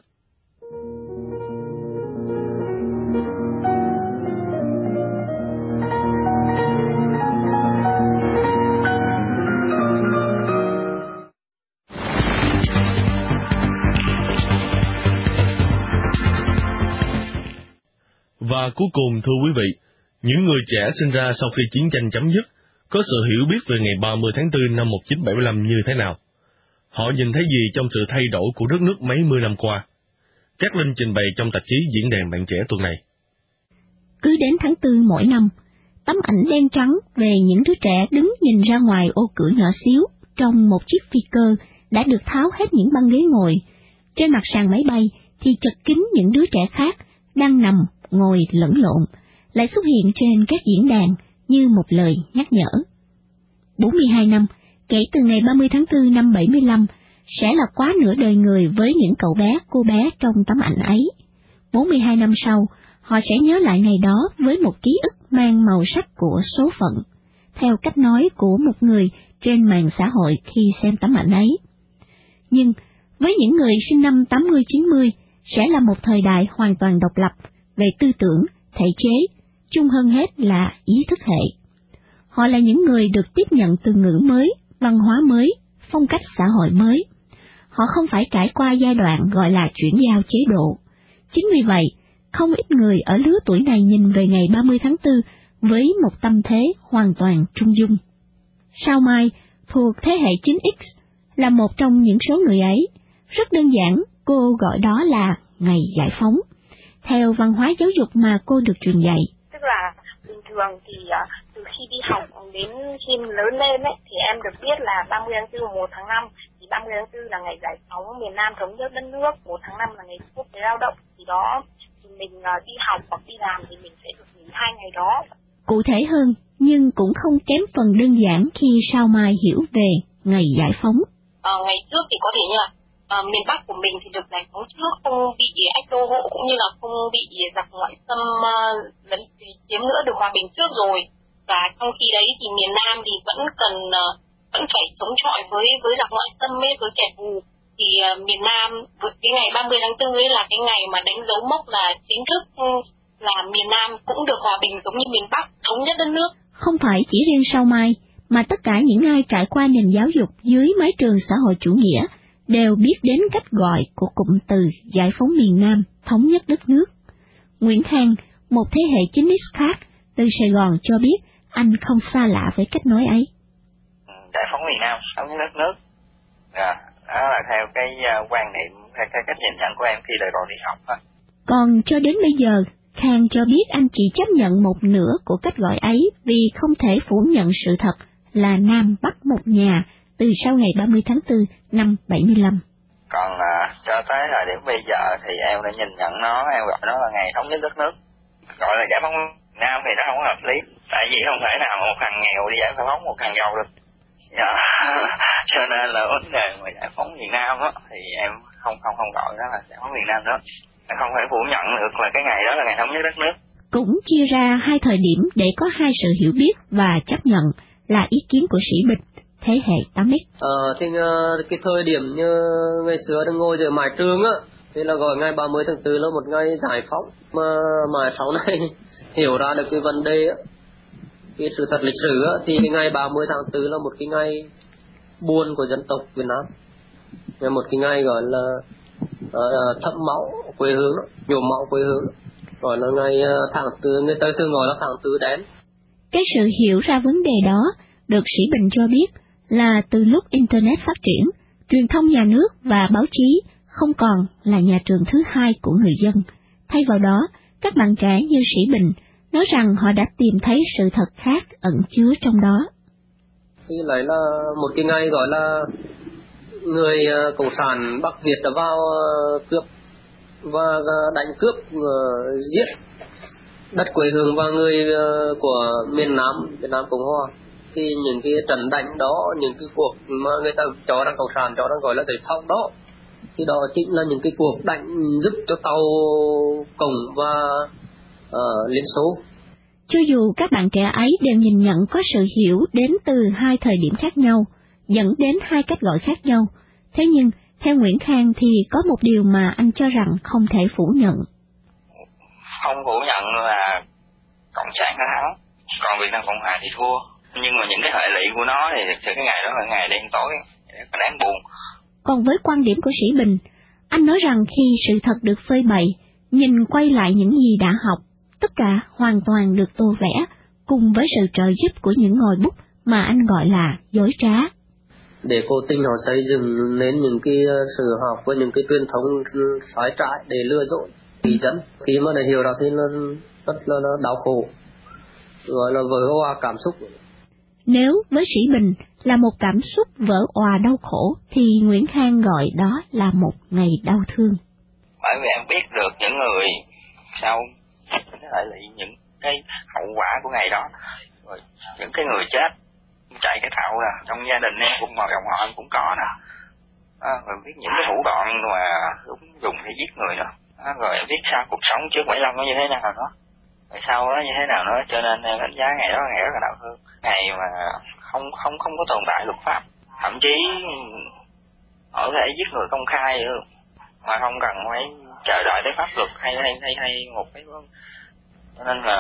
Và cuối cùng, thưa quý vị, những người trẻ sinh ra sau khi chiến tranh chấm dứt có sự hiểu biết về ngày 30 tháng 4 năm 1975 như thế nào? Họ nhìn thấy gì trong sự thay đổi của đất nước mấy mươi năm qua? Cát Linh trình bày trong tạp chí Diễn đàn Bạn Trẻ tuần này. Cứ đến tháng 4 mỗi năm, tấm ảnh đen trắng về những đứa trẻ đứng nhìn ra ngoài ô cửa nhỏ xíu trong một chiếc phi cơ đã được tháo hết những băng ghế ngồi. Trên mặt sàn máy bay thì chật kín những đứa trẻ khác đang nằm, ngồi lẫn lộn, lại xuất hiện trên các diễn đàn như một lời nhắc nhở. 42 năm, kể từ ngày 30 tháng 4 năm 75, sẽ là quá nửa đời người với những cậu bé, cô bé trong tấm ảnh ấy. 42 năm sau, họ sẽ nhớ lại ngày đó với một ký ức mang màu sắc của số phận, theo cách nói của một người trên mạng xã hội khi xem tấm ảnh ấy. Nhưng, với những người sinh năm 80-90, sẽ là một thời đại hoàn toàn độc lập về tư tưởng, thể chế, chung hơn hết là ý thức hệ. Họ là những người được tiếp nhận từ ngữ mới, văn hóa mới, phong cách xã hội mới. Họ không phải trải qua giai đoạn gọi là chuyển giao chế độ. Chính vì vậy, không ít người ở lứa tuổi này nhìn về ngày 30 tháng 4 với một tâm thế hoàn toàn trung dung. Sao Mai, thuộc thế hệ 9X, là một trong những số người ấy. Rất đơn giản, cô gọi đó là Ngày Giải Phóng, theo văn hóa giáo dục mà cô được truyền dạy. Tức là bình thường thì từ khi đi học đến khi lớn lên ấy, thì em được biết là 30 tháng 4 và 1 tháng 5, thì 30 tháng 4 là ngày giải phóng miền Nam thống nhất đất nước, 1 tháng 5 là ngày quốc tế lao động, thì đó thì mình đi học hoặc đi làm thì mình sẽ được nghỉ 2 ngày đó. Cụ thể hơn, nhưng cũng không kém phần đơn giản khi Sao Mai hiểu về Ngày Giải Phóng. Ngày trước thì có thể như là miền Bắc của mình thì được giải phóng trước, không bị ách đô hộ cũng như là không bị giặc ngoại xâm lấn chiếm nữa, được hòa bình trước rồi. Và trong khi đấy thì miền Nam thì vẫn phải chống chọi với giặc ngoại xâm với kẻ thù. Thì miền Nam cái ngày 30 tháng 4 ấy là cái ngày mà đánh dấu mốc là chính thức là miền Nam cũng được hòa bình giống như miền Bắc, thống nhất đất nước. Không phải chỉ riêng Sao Mai, mà tất cả những ai trải qua nền giáo dục dưới mái trường xã hội chủ nghĩa đều biết đến cách gọi của cụm từ giải phóng miền Nam, thống nhất đất nước. Nguyễn Khang, một thế hệ 9X khác, từ Sài Gòn cho biết anh không xa lạ với cách nói ấy. Giải phóng miền Nam, thống nhất đất nước, đó là theo cái quan niệm, theo cái cách nhìn nhận của em khi đời còn đi học thôi. Còn cho đến bây giờ, Khang cho biết anh chỉ chấp nhận một nửa của cách gọi ấy vì không thể phủ nhận sự thật là Nam Bắc một nhà từ sau ngày 30 tháng 4 năm 75. Còn cho tới thời điểm bây giờ thì em đã nhìn nhận nó, em gọi nó là ngày thống nhất đất nước. Gọi là giải phóng Nam thì nó không hợp lý, tại vì không thể nào một thằng nghèo đi giải phóng một thằng giàu được. Cho nên là vấn đề mà giải phóng miền Nam đó, thì em không gọi nó là giải phóng miền Nam nữa. Không thể phủ nhận được là cái ngày đó là ngày thống nhất đất nước. Cũng chia ra hai thời điểm để có hai sự hiểu biết và chấp nhận là ý kiến của Sĩ Bịch, thế hệ 8X. Thì cái thời điểm như ngày xưa đang ngồi ở mái trường á, thì là gọi ngày 30 tháng 4 là một ngày giải phóng, mà sau này hiểu ra được cái vấn đề á, cái sự thật lịch sử á, thì cái ngày 30 tháng 4 là một cái ngày buồn của dân tộc Việt Nam, là một cái ngày gọi là thấm máu quê hương, nhuộm máu quê hương, gọi là ngày tháng 4, người ta thường gọi là tháng 4 đen. Cái sự hiểu ra vấn đề đó được Sĩ Bình cho biết là từ lúc Internet phát triển, Truyền thông nhà nước và báo chí không còn là nhà trường thứ hai của người dân. Thay vào đó, các bạn trẻ như Sĩ Bình nói rằng họ đã tìm thấy sự thật khác ẩn chứa trong đó. Thì lại là một cái ngày gọi là người Cộng sản Bắc Việt đã vào cướp và đánh cướp giết đất quê hương và người của miền Nam, Việt Nam Cộng Hòa. Thì những cái trận đánh đó, những cái cuộc mà người ta cho rằng Cộng sản cho rằng gọi là giải phóng đó, thì đó chính là những cái cuộc đánh giúp cho tàu Cộng và Liên Xô. Cho dù các bạn trẻ ấy đều nhìn nhận có sự hiểu đến từ hai thời điểm khác nhau, dẫn đến hai cách gọi khác nhau, thế nhưng theo Nguyễn Khang thì có một điều mà anh cho rằng không thể phủ nhận. Không phủ nhận là Cộng sản nó thắng, còn Việt Nam Cộng Hòa thì thua. Nhưng mà những cái hệ lụy của nó thì cái ngày đó là ngày đen tối, rất đáng buồn. Còn với quan điểm của Sĩ Bình, anh nói rằng khi sự thật được phơi bày, nhìn quay lại những gì đã học, tất cả hoàn toàn được tô vẽ, cùng với sự trợ giúp của những ngòi bút mà anh gọi là dối trá. Để cố tình họ xây dựng nên những cái sự học với những cái truyền thống sai trái để lừa dối người dân. Khi mà đã hiểu ra thì nó rất là đau khổ, gọi là vỡ òa cảm xúc. Nếu với Sĩ Bình là một cảm xúc vỡ òa đau khổ, thì Nguyễn Khang gọi đó là một ngày đau thương. Bởi vì em biết được những người sau hệ lụy, những cái hậu quả của ngày đó, rồi những cái người chết chạy cái thạo là trong gia đình em cũng mà dòng họ em cũng có đó, rồi biết những cái thủ đoạn mà đúng dùng để giết người đó, rồi em biết sao cuộc sống trước 75 nó như thế nào đó, rồi sau đó như thế nào nữa, cho nên em đánh giá ngày đó là ngày rất là đau thương, ngày mà không có tồn tại luật pháp, thậm chí họ có thể giết người công khai mà không cần phải chờ đợi tới pháp luật hay một cái, cho nên là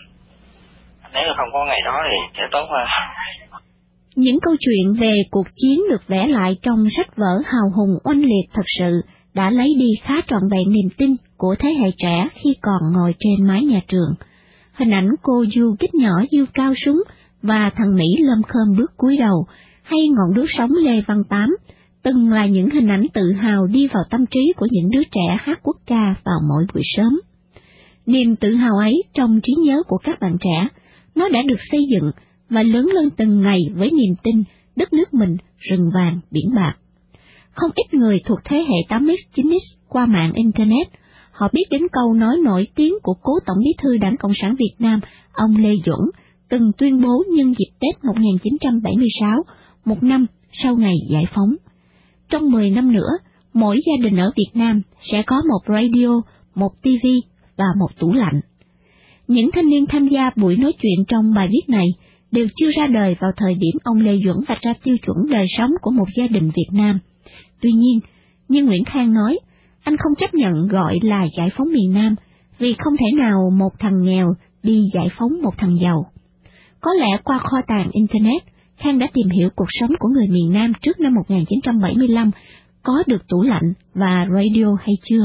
nếu không có ngày đó thì sẽ tốt hơn. Những câu chuyện về cuộc chiến được vẽ lại trong sách vở hào hùng oanh liệt thật sự đã lấy đi khá trọn vẹn niềm tin của thế hệ trẻ khi còn ngồi trên mái nhà trường. Hình ảnh cô Du kích nhỏ giơ cao súng và thằng Mỹ lơm khơm bước cúi đầu, hay ngọn đuốc sống Lê Văn Tám, từng là những hình ảnh tự hào đi vào tâm trí của những đứa trẻ hát quốc ca vào mỗi buổi sớm. Niềm tự hào ấy trong trí nhớ của các bạn trẻ, nó đã được xây dựng và lớn lên từng ngày với niềm tin đất nước mình rừng vàng biển bạc. Không ít người thuộc thế hệ 8X, 9X qua mạng Internet, họ biết đến câu nói nổi tiếng của cố Tổng bí thư Đảng Cộng sản Việt Nam, ông Lê Duẩn, từng tuyên bố nhân dịp Tết 1976, một năm sau ngày giải phóng. Trong 10 năm nữa, mỗi gia đình ở Việt Nam sẽ có một radio, một TV và một tủ lạnh. Những thanh niên tham gia buổi nói chuyện trong bài viết này đều chưa ra đời vào thời điểm ông Lê Duẩn vạch ra tiêu chuẩn đời sống của một gia đình Việt Nam. Tuy nhiên, như Nguyễn Khang nói, anh không chấp nhận gọi là giải phóng miền Nam, vì không thể nào một thằng nghèo đi giải phóng một thằng giàu. Có lẽ qua kho tàng Internet, Khang đã tìm hiểu cuộc sống của người miền Nam trước năm 1975, có được tủ lạnh và radio hay chưa.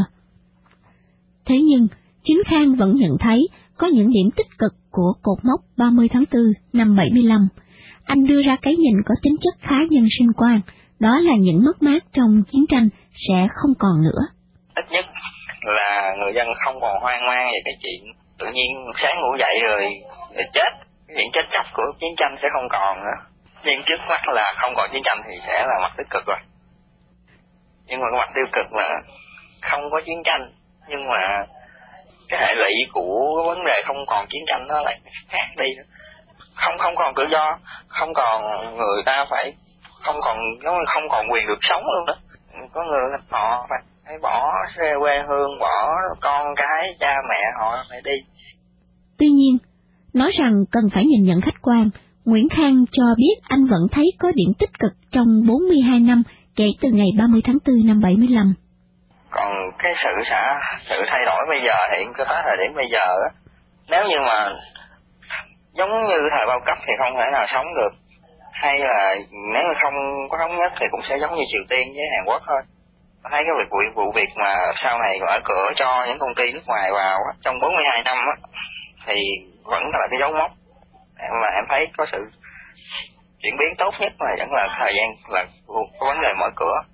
Thế nhưng, chính Khang vẫn nhận thấy có những điểm tích cực của cột mốc 30 tháng 4 năm 75. Anh đưa ra cái nhìn có tính chất khá nhân sinh quan, đó là những mất mát trong chiến tranh sẽ không còn nữa. Ít nhất là người dân không còn hoang mang về cái chuyện tự nhiên sáng ngủ dậy rồi chết. Cái chuyện chết chóc của chiến tranh sẽ không còn nữa. Nhưng trước mắt là không còn chiến tranh thì sẽ là mặt tích cực rồi. Nhưng mà cái mặt tiêu cực là không có chiến tranh, nhưng mà cái hệ lụy của vấn đề không còn chiến tranh nó lại khác đi. Không còn tự do, không còn người ta phải không còn quyền được sống luôn đó. Có người họ phải bỏ xe quê hương, bỏ con cái, cha mẹ họ phải đi. Tuy nhiên, nói rằng cần phải nhìn nhận khách quan, Nguyễn Khang cho biết anh vẫn thấy có điểm tích cực trong 42 năm kể từ ngày 30 tháng 4 năm 75. Còn cái sự thay đổi bây giờ hiện tới thời điểm bây giờ á, nếu như mà giống như thời bao cấp thì không thể nào sống được, hay là nếu mà không có thống nhất thì cũng sẽ giống như Triều Tiên với Hàn Quốc thôi. Thấy cái vụ việc mà sau này mở cửa cho những công ty nước ngoài vào á, trong 42 năm á, thì vẫn là cái dấu mốc mà em thấy có sự chuyển biến tốt nhất, mà vẫn là thời gian là có vấn đề mở cửa.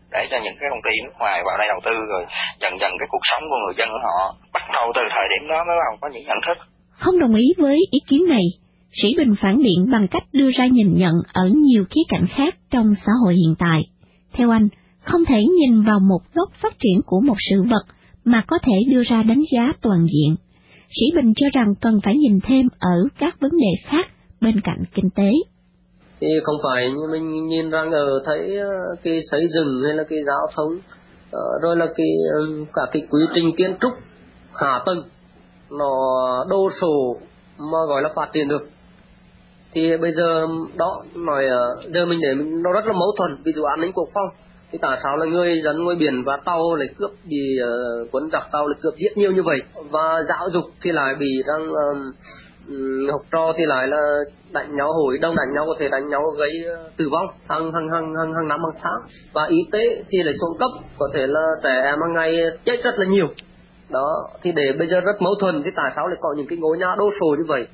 để cho những cái công ty nước ngoài vào đây đầu tư, rồi dần dần cái cuộc sống của người dân họ bắt đầu từ thời điểm đó mới bắt đầu có những nhận thức. Không đồng ý với ý kiến này, Sĩ Bình phản biện bằng cách đưa ra nhìn nhận ở nhiều khía cạnh khác trong xã hội hiện tại. Theo anh, không thể nhìn vào một góc phát triển của một sự vật mà có thể đưa ra đánh giá toàn diện. Sĩ Bình cho rằng cần phải nhìn thêm ở các vấn đề khác bên cạnh kinh tế. Thì không phải như mình nhìn rằng thấy cái xây dựng hay là cái giao thông, rồi là cả cái quy trình kiến trúc hạ tầng nó đô sộ mà gọi là phát triển được. Thì bây giờ đó nói giờ mình để nó rất là mâu thuẫn. Ví dụ an ninh quốc phòng thì tại sao là người dân ngồi biển và tàu lại cướp, bị quân giặc tàu lại cướp giết nhiều như vậy, và giáo dục thì lại bị rằng học trò thì lại là đánh nhau, hội đồng đánh nhau, có thể đánh nhau gây tử vong hàng năm hàng tháng, và y tế thì lại xuống cấp, có thể là trẻ em hàng ngày chết rất là nhiều. Đó thì để bây giờ rất mâu thuẫn, thì tại sao lại có những cái ngôi nhà đô sộ như vậy?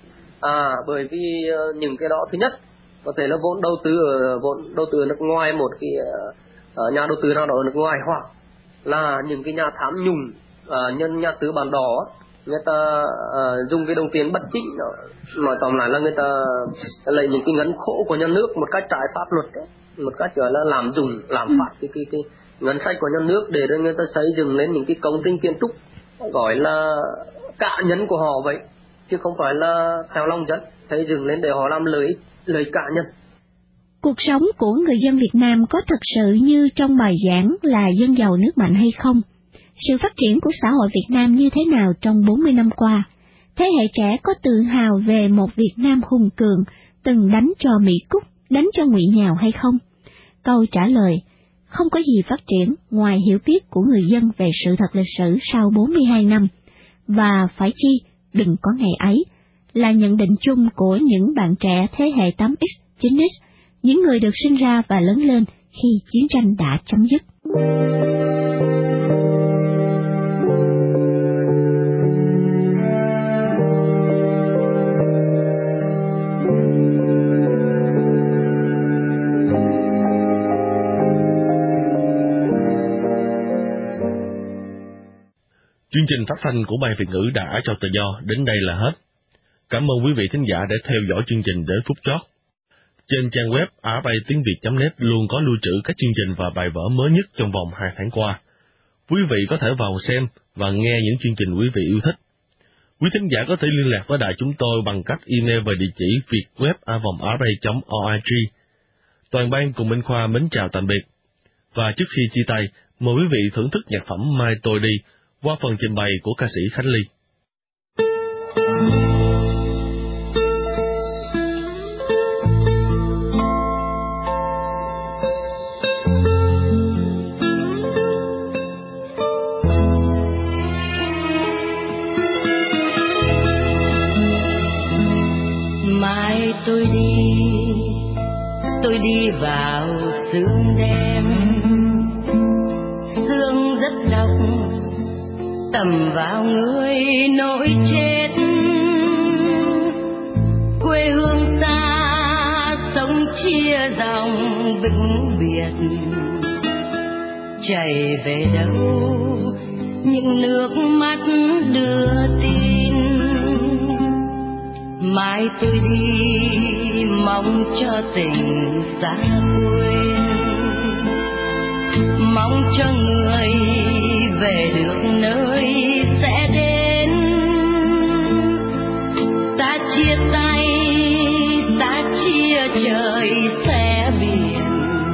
Bởi vì những cái đó, thứ nhất có thể là vốn đầu tư nước ngoài, một cái nhà đầu tư nào đó ở nước ngoài, hoặc là những cái nhà tham nhũng, nhân nhà tư bản đỏ, người ta dùng cái đồng tiền bất chính, nói tóm lại là người ta lấy những cái ngân khố của nhà nước một cách trái pháp luật đó, một cách gọi là làm phạt cái ngân sách của nhà nước để cho người ta xây dựng lên những cái công trình kiến trúc gọi là cá nhân của họ vậy, chứ không phải là theo lòng dân, xây dựng lên để họ làm lợi cá nhân. Cuộc sống của người dân Việt Nam có thực sự như trong bài giảng là dân giàu nước mạnh hay không? Sự phát triển của xã hội Việt Nam như thế nào trong 40 năm qua? Thế hệ trẻ có tự hào về một Việt Nam hùng cường, từng đánh cho Mỹ Cúc, đánh cho Ngụy Nhào hay không? Câu trả lời, không có gì phát triển ngoài hiểu biết của người dân về sự thật lịch sử sau 42 năm. Và phải chi, đừng có ngày ấy, là nhận định chung của những bạn trẻ thế hệ 8X, 9X, những người được sinh ra và lớn lên khi chiến tranh đã chấm dứt. Chương trình phát thanh của Ban Việt ngữ Đã Cho Tự Do đến đây là hết. Cảm ơn quý vị thính giả đã theo dõi chương trình đến phút chót. Trên trang web apaitínviet.net luôn có lưu trữ các chương trình và bài vở mới nhất trong vòng 2 tháng qua. Quý vị có thể vào xem và nghe những chương trình quý vị yêu thích. Quý thính giả có thể liên lạc với đài chúng tôi bằng cách email về địa chỉ vietweb@apa.org. Toàn ban cùng Minh Khoa mến chào tạm biệt. Và trước khi chia tay, mời quý vị thưởng thức nhạc phẩm Mai Tôi Đi qua phần trình bày của ca sĩ Khánh Ly. Mai tôi đi vào sương đêm, sương rất độc tầm vào người nỗi chết. Quê hương ta sống chia dòng vĩnh biệt, chảy về đâu những nước mắt đưa tin. Mai tôi đi mong cho tình xa quên, mong cho người về được nơi sẽ đến. Ta chia tay, ta chia trời xe biển,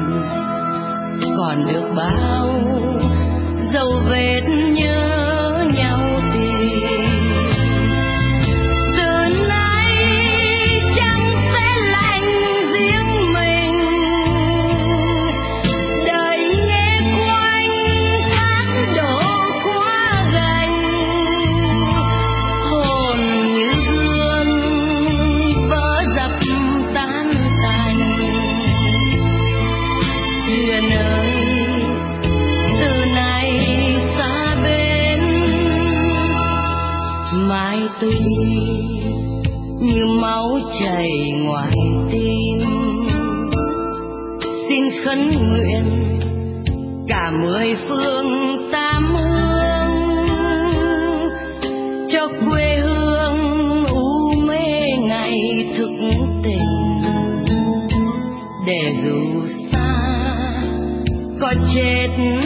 còn được bao dấu vết nhớ nhau tìm. Từ nay chẳng sẽ lạnh riêng mình, đời nghe quanh thác đổ qua gành. Hồn như gương vỡ dập tan tành. Thuyền ơi, từ nay xa bên, mai tôi đi như máu chảy ngoài tim. Xin khấn nguyện cả mười phương tám hướng, cho quê hương u mê ngày thức tỉnh, để dù xa có chết